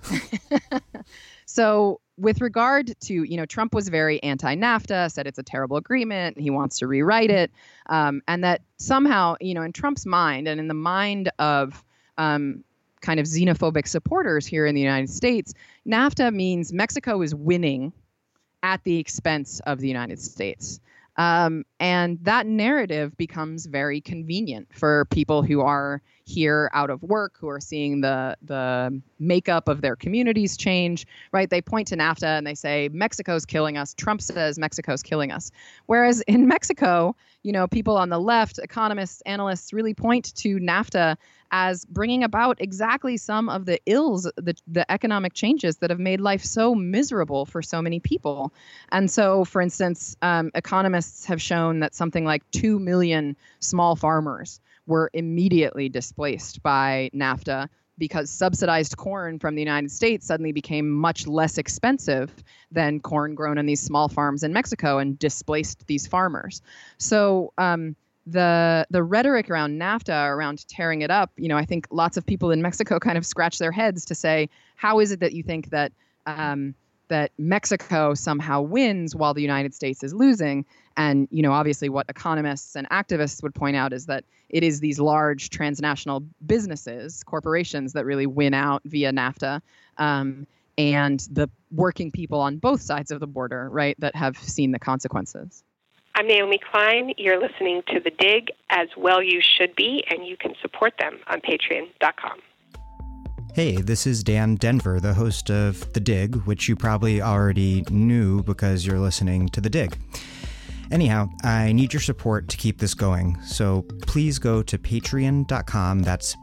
B: So with regard to, you know, Trump was very anti-NAFTA, said it's a terrible agreement, he wants to rewrite it, and that somehow, you know, in Trump's mind and in the mind of kind of xenophobic supporters here in the United States, NAFTA means Mexico is winning at the expense of the United States. And that narrative becomes very convenient for people who are here out of work, who are seeing the makeup of their communities change, right? They point to NAFTA and they say, Mexico's killing us. Trump says Mexico's killing us. Whereas in Mexico, you know, people on the left, economists, analysts really point to NAFTA as bringing about exactly some of the ills, the economic changes that have made life so miserable for so many people. And so, for instance, economists have shown that something like 2 million small farmers were immediately displaced by NAFTA because subsidized corn from the United States suddenly became much less expensive than corn grown on these small farms in Mexico and displaced these farmers. So the rhetoric around NAFTA, around tearing it up, you know, I think lots of people in Mexico kind of scratch their heads to say, how is it that you think that that Mexico somehow wins while the United States is losing? And, you know, obviously what economists and activists would point out is that it is these large transnational businesses, corporations, that really win out via NAFTA, and the working people on both sides of the border, right, that have seen the consequences.
D: I'm Naomi Klein. You're listening to The Dig, as well you should be, and you can support them on patreon.com.
A: Hey, this is Dan Denver, the host of The Dig, which you probably already knew because you're listening to The Dig. Anyhow, I need your support to keep this going, so please go to patreon.com, that's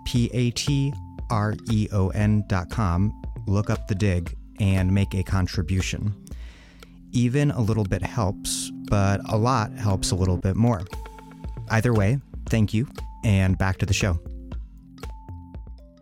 A: patreon.com, look up The Dig, and make a contribution. Even a little bit helps, but a lot helps a little bit more. Either way, thank you, and back to the show.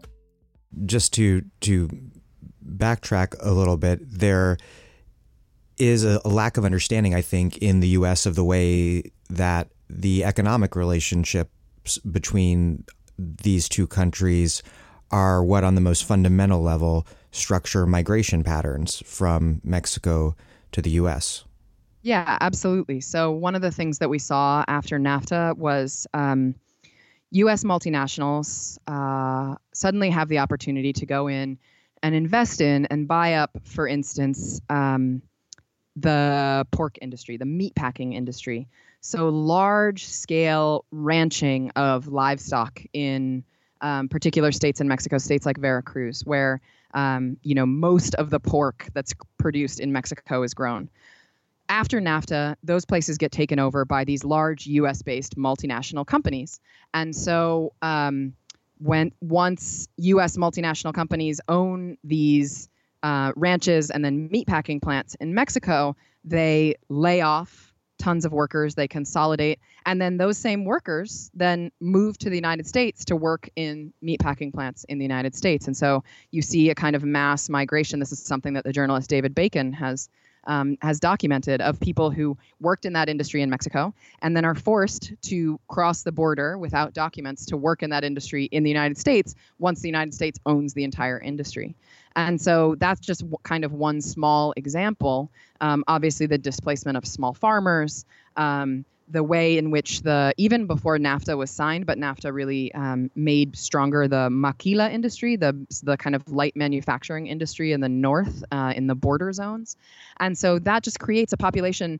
A: Just to backtrack a little bit, there is a lack of understanding, I think, in the U.S. of the way that the economic relationships between these two countries are what on the most fundamental level structure migration patterns from Mexico to the U.S.
B: Yeah, absolutely. So one of the things that we saw after NAFTA was U.S. multinationals suddenly have the opportunity to go in and invest in and buy up, for instance, the pork industry, the meatpacking industry. So large-scale ranching of livestock in particular states in Mexico, states like Veracruz, where most of the pork that's produced in Mexico is grown. After NAFTA, those places get taken over by these large U.S.-based multinational companies. And so once U.S. multinational companies own these ranches and then meatpacking plants in Mexico, they lay off tons of workers, they consolidate, and then those same workers then move to the United States to work in meatpacking plants in the United States. And so you see a kind of mass migration. This is something that the journalist David Bacon has documented, of people who worked in that industry in Mexico and then are forced to cross the border without documents to work in that industry in the United States once the United States owns the entire industry. And so that's just kind of one small example. Obviously, the displacement of small farmers, the way in which even before NAFTA was signed, but NAFTA really made stronger the maquila industry, the kind of light manufacturing industry in the north, in the border zones. And so that just creates a population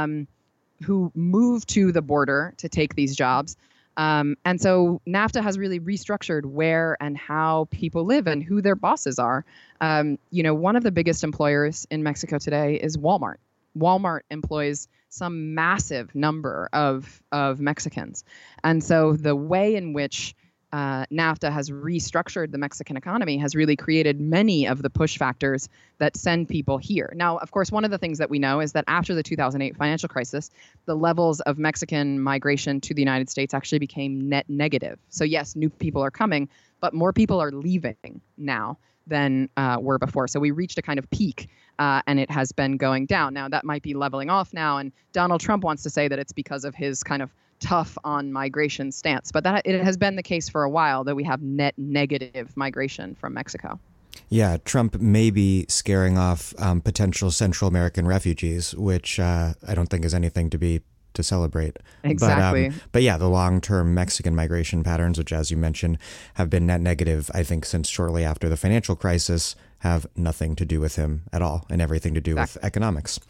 B: who move to the border to take these jobs. And so NAFTA has really restructured where and how people live and who their bosses are. One of the biggest employers in Mexico today is Walmart. Walmart employs some massive number of Mexicans. And so the way in which NAFTA has restructured the Mexican economy has really created many of the push factors that send people here. Now, of course, one of the things that we know is that after the 2008 financial crisis, the levels of Mexican migration to the United States actually became net negative. So yes, new people are coming, but more people are leaving now than were before. So we reached a kind of peak, and it has been going down. Now, that might be leveling off now, and Donald Trump wants to say that it's because of his kind of tough on migration stance. But that it has been the case for a while that we have net negative migration from Mexico.
A: Yeah, Trump may be scaring off potential Central American refugees, which I don't think is anything to celebrate.
B: Exactly.
A: But yeah, the long-term Mexican migration patterns, which, as you mentioned, have been net negative, I think, since shortly after the financial crisis, have nothing to do with him at all and everything to do with economics.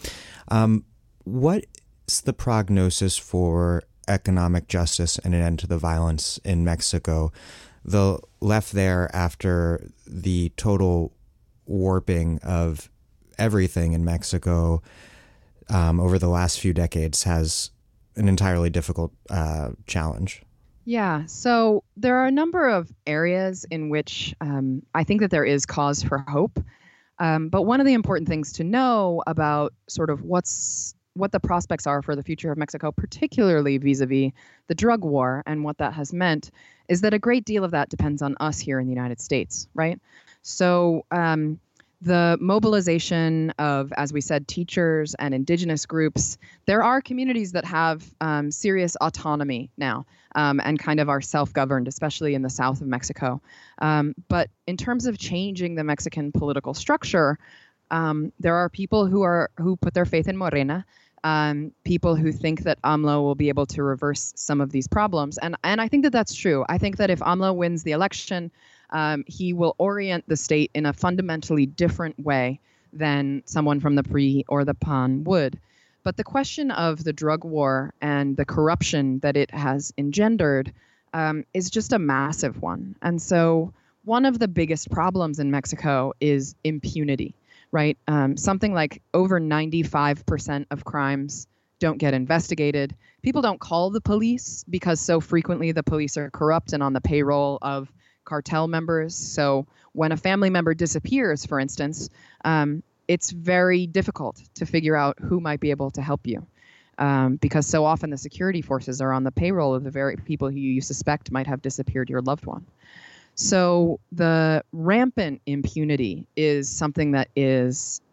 A: What is the prognosis for economic justice and an end to the violence in Mexico? The left there, after the total warping of everything in Mexico over the last few decades, has an entirely difficult challenge.
B: Yeah, so there are a number of areas in which I think that there is cause for hope. But one of the important things to know about sort of what the prospects are for the future of Mexico, particularly vis-a-vis the drug war and what that has meant, is that a great deal of that depends on us here in the United States, right? So the mobilization of, as we said, teachers and indigenous groups, there are communities that have serious autonomy now and kind of are self-governed, especially in the south of Mexico. But in terms of changing the Mexican political structure, there are people who put their faith in Morena, people who think that AMLO will be able to reverse some of these problems. And I think that that's true. I think that if AMLO wins the election, he will orient the state in a fundamentally different way than someone from the PRI or the PAN would. But the question of the drug war and the corruption that it has engendered is just a massive one. And so one of the biggest problems in Mexico is impunity, right? Something like over 95% of crimes don't get investigated. People don't call the police because so frequently the police are corrupt and on the payroll of cartel members. So when a family member disappears, for instance, it's very difficult to figure out who might be able to help you because so often the security forces are on the payroll of the very people who you suspect might have disappeared your loved one. So the rampant impunity is something that is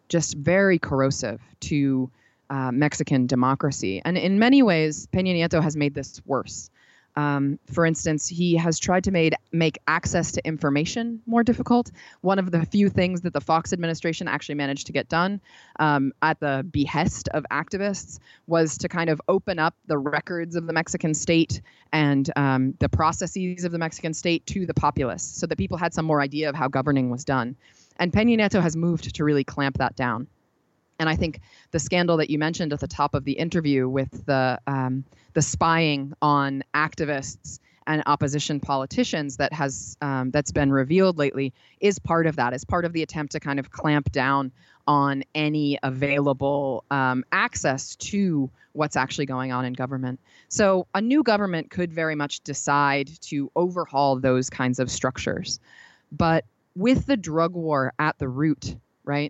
B: just very corrosive to Mexican democracy. And in many ways, Peña Nieto has made this worse. For instance, he has tried to make access to information more difficult. One of the few things that the Fox administration actually managed to get done at the behest of activists was to kind of open up the records of the Mexican state and the processes of the Mexican state to the populace so that people had some more idea of how governing was done. And Peña Nieto has moved to really clamp that down. And I think the scandal that you mentioned at the top of the interview with the spying on activists and opposition politicians that's been revealed lately is part of that. Is part of the attempt to kind of clamp down on any available access to what's actually going on in government. So a new government could very much decide to overhaul those kinds of structures, but with the drug war at the root, right?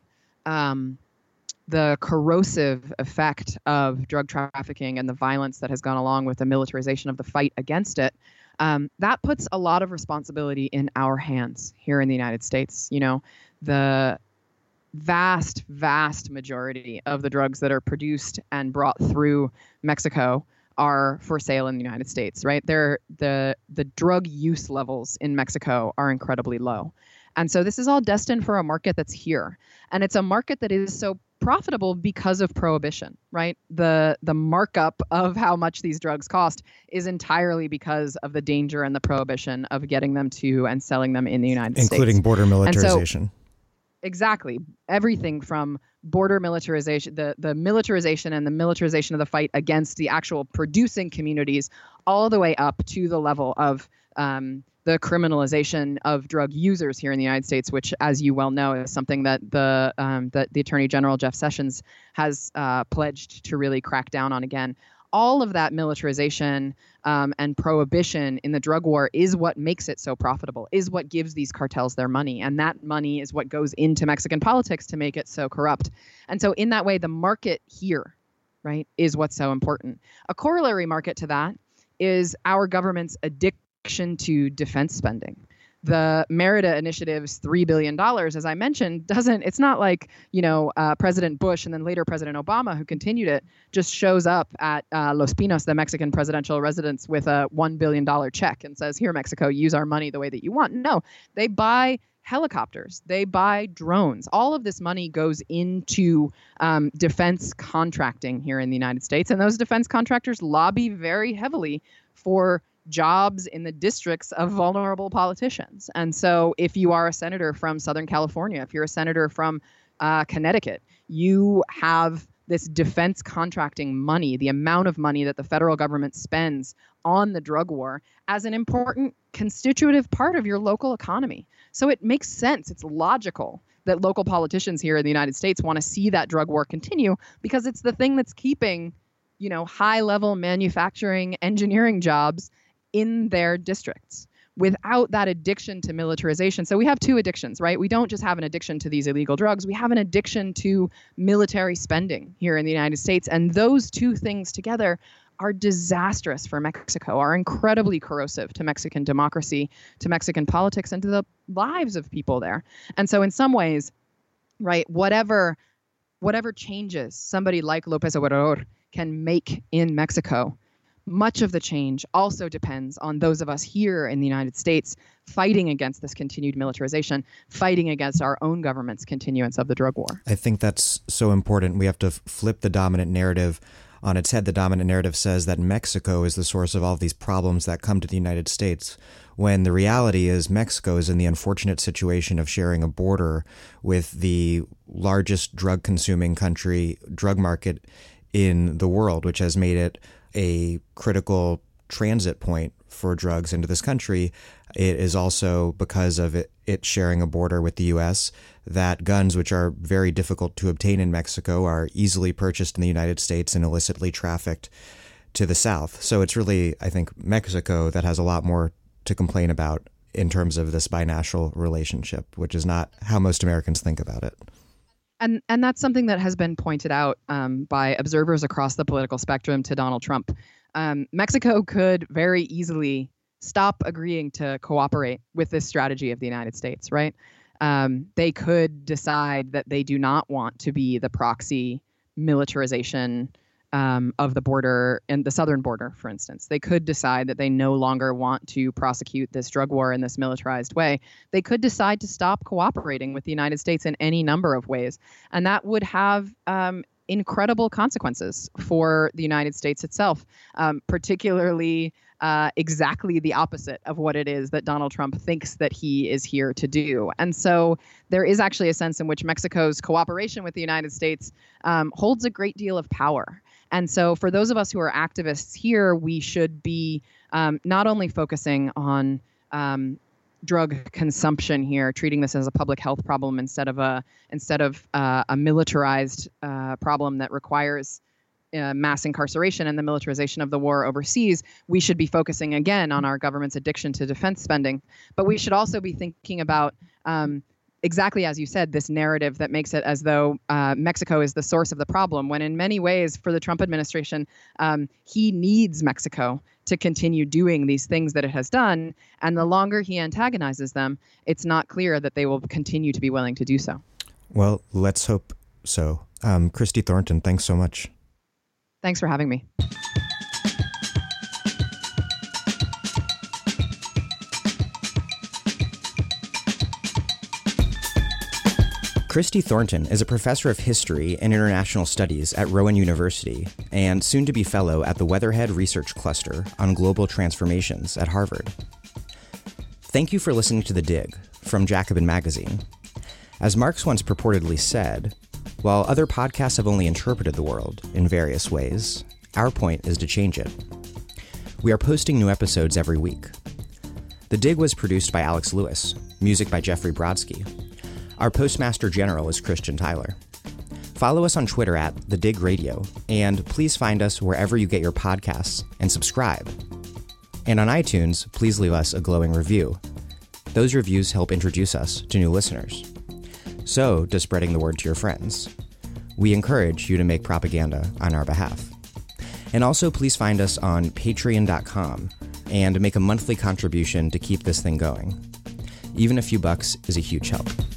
B: The corrosive effect of drug trafficking and the violence that has gone along with the militarization of the fight against it, that puts a lot of responsibility in our hands here in the United States. You know, the vast, vast majority of the drugs that are produced and brought through Mexico are for sale in the United States, right? The drug use levels in Mexico are incredibly low. And so this is all destined for a market that's here. And it's a market that is so profitable because of prohibition, right? The markup of how much these drugs cost is entirely because of the danger and the prohibition of getting them to and selling them in the United States.
A: Including border militarization.
B: Exactly. Everything from border militarization, the militarization and the militarization of the fight against the actual producing communities, all the way up to the level of the criminalization of drug users here in the United States, which, as you well know, is something that the Attorney General Jeff Sessions has pledged to really crack down on again. All of that militarization and prohibition in the drug war is what makes it so profitable, is what gives these cartels their money. And that money is what goes into Mexican politics to make it so corrupt. And so in that way, the market here, right, is what's so important. A corollary market to that is our government's addiction to defense spending. The Merida Initiative's $3 billion, as I mentioned, it's not like, President Bush and then later President Obama, who continued it, just shows up at Los Pinos, the Mexican presidential residence, with a $1 billion check and says, here, Mexico, use our money the way that you want. No, they buy helicopters, they buy drones. All of this money goes into defense contracting here in the United States. And those defense contractors lobby very heavily for jobs in the districts of vulnerable politicians. And so if you are a senator from Southern California, if you're a senator from Connecticut, you have this defense contracting money, the amount of money that the federal government spends on the drug war, as an important constitutive part of your local economy. So it makes sense. It's logical that local politicians here in the United States want to see that drug war continue, because it's the thing that's keeping, high-level manufacturing, engineering jobs in their districts without that addiction to militarization. So we have two addictions, right? We don't just have an addiction to these illegal drugs. We have an addiction to military spending here in the United States. And those two things together are disastrous for Mexico, are incredibly corrosive to Mexican democracy, to Mexican politics, and to the lives of people there. And so in some ways, right, whatever changes somebody like López Obrador can make in Mexico, much of the change also depends on those of us here in the United States fighting against this continued militarization, fighting against our own government's continuance of the drug war.
A: I think that's so important. We have to flip the dominant narrative on its head. The dominant narrative says that Mexico is the source of all of these problems that come to the United States, when the reality is Mexico is in the unfortunate situation of sharing a border with the largest drug-consuming drug market in the world, which has made it a critical transit point for drugs into this country. It is also, because of it sharing a border with the U.S., that guns, which are very difficult to obtain in Mexico, are easily purchased in the United States and illicitly trafficked to the south. So it's really, I think, Mexico that has a lot more to complain about in terms of this binational relationship, which is not how most Americans think about it.
B: And that's something that has been pointed out by observers across the political spectrum to Donald Trump. Mexico could very easily stop agreeing to cooperate with this strategy of the United States, right? They could decide that they do not want to be the proxy militarization of the border and the southern border, for instance. They could decide that they no longer want to prosecute this drug war in this militarized way. They could decide to stop cooperating with the United States in any number of ways. And that would have incredible consequences for the United States itself, particularly exactly the opposite of what it is that Donald Trump thinks that he is here to do. And so there is actually a sense in which Mexico's cooperation with the United States holds a great deal of power. And so for those of us who are activists here, we should be not only focusing on drug consumption here, treating this as a public health problem instead of a militarized problem that requires mass incarceration and the militarization of the war overseas. We should be focusing again on our government's addiction to defense spending. But we should also be thinking about exactly as you said, this narrative that makes it as though Mexico is the source of the problem, when in many ways for the Trump administration, he needs Mexico to continue doing these things that it has done. And the longer he antagonizes them, it's not clear that they will continue to be willing to do so.
A: Well, let's hope so. Kristi Thornton, thanks so much.
B: Thanks for having me.
A: Kristi Thornton is a professor of history and international studies at Rowan University and soon-to-be fellow at the Weatherhead Research Cluster on Global Transformations at Harvard. Thank you for listening to The Dig from Jacobin Magazine. As Marx once purportedly said, while other podcasts have only interpreted the world in various ways, our point is to change it. We are posting new episodes every week. The Dig was produced by Alex Lewis, music by Jeffrey Brodsky. Our Postmaster General is Christian Tyler. Follow us on Twitter at The Dig Radio, and please find us wherever you get your podcasts and subscribe. And on iTunes, please leave us a glowing review. Those reviews help introduce us to new listeners. So does spreading the word to your friends. We encourage you to make propaganda on our behalf. And also please find us on patreon.com and make a monthly contribution to keep this thing going. Even a few bucks is a huge help.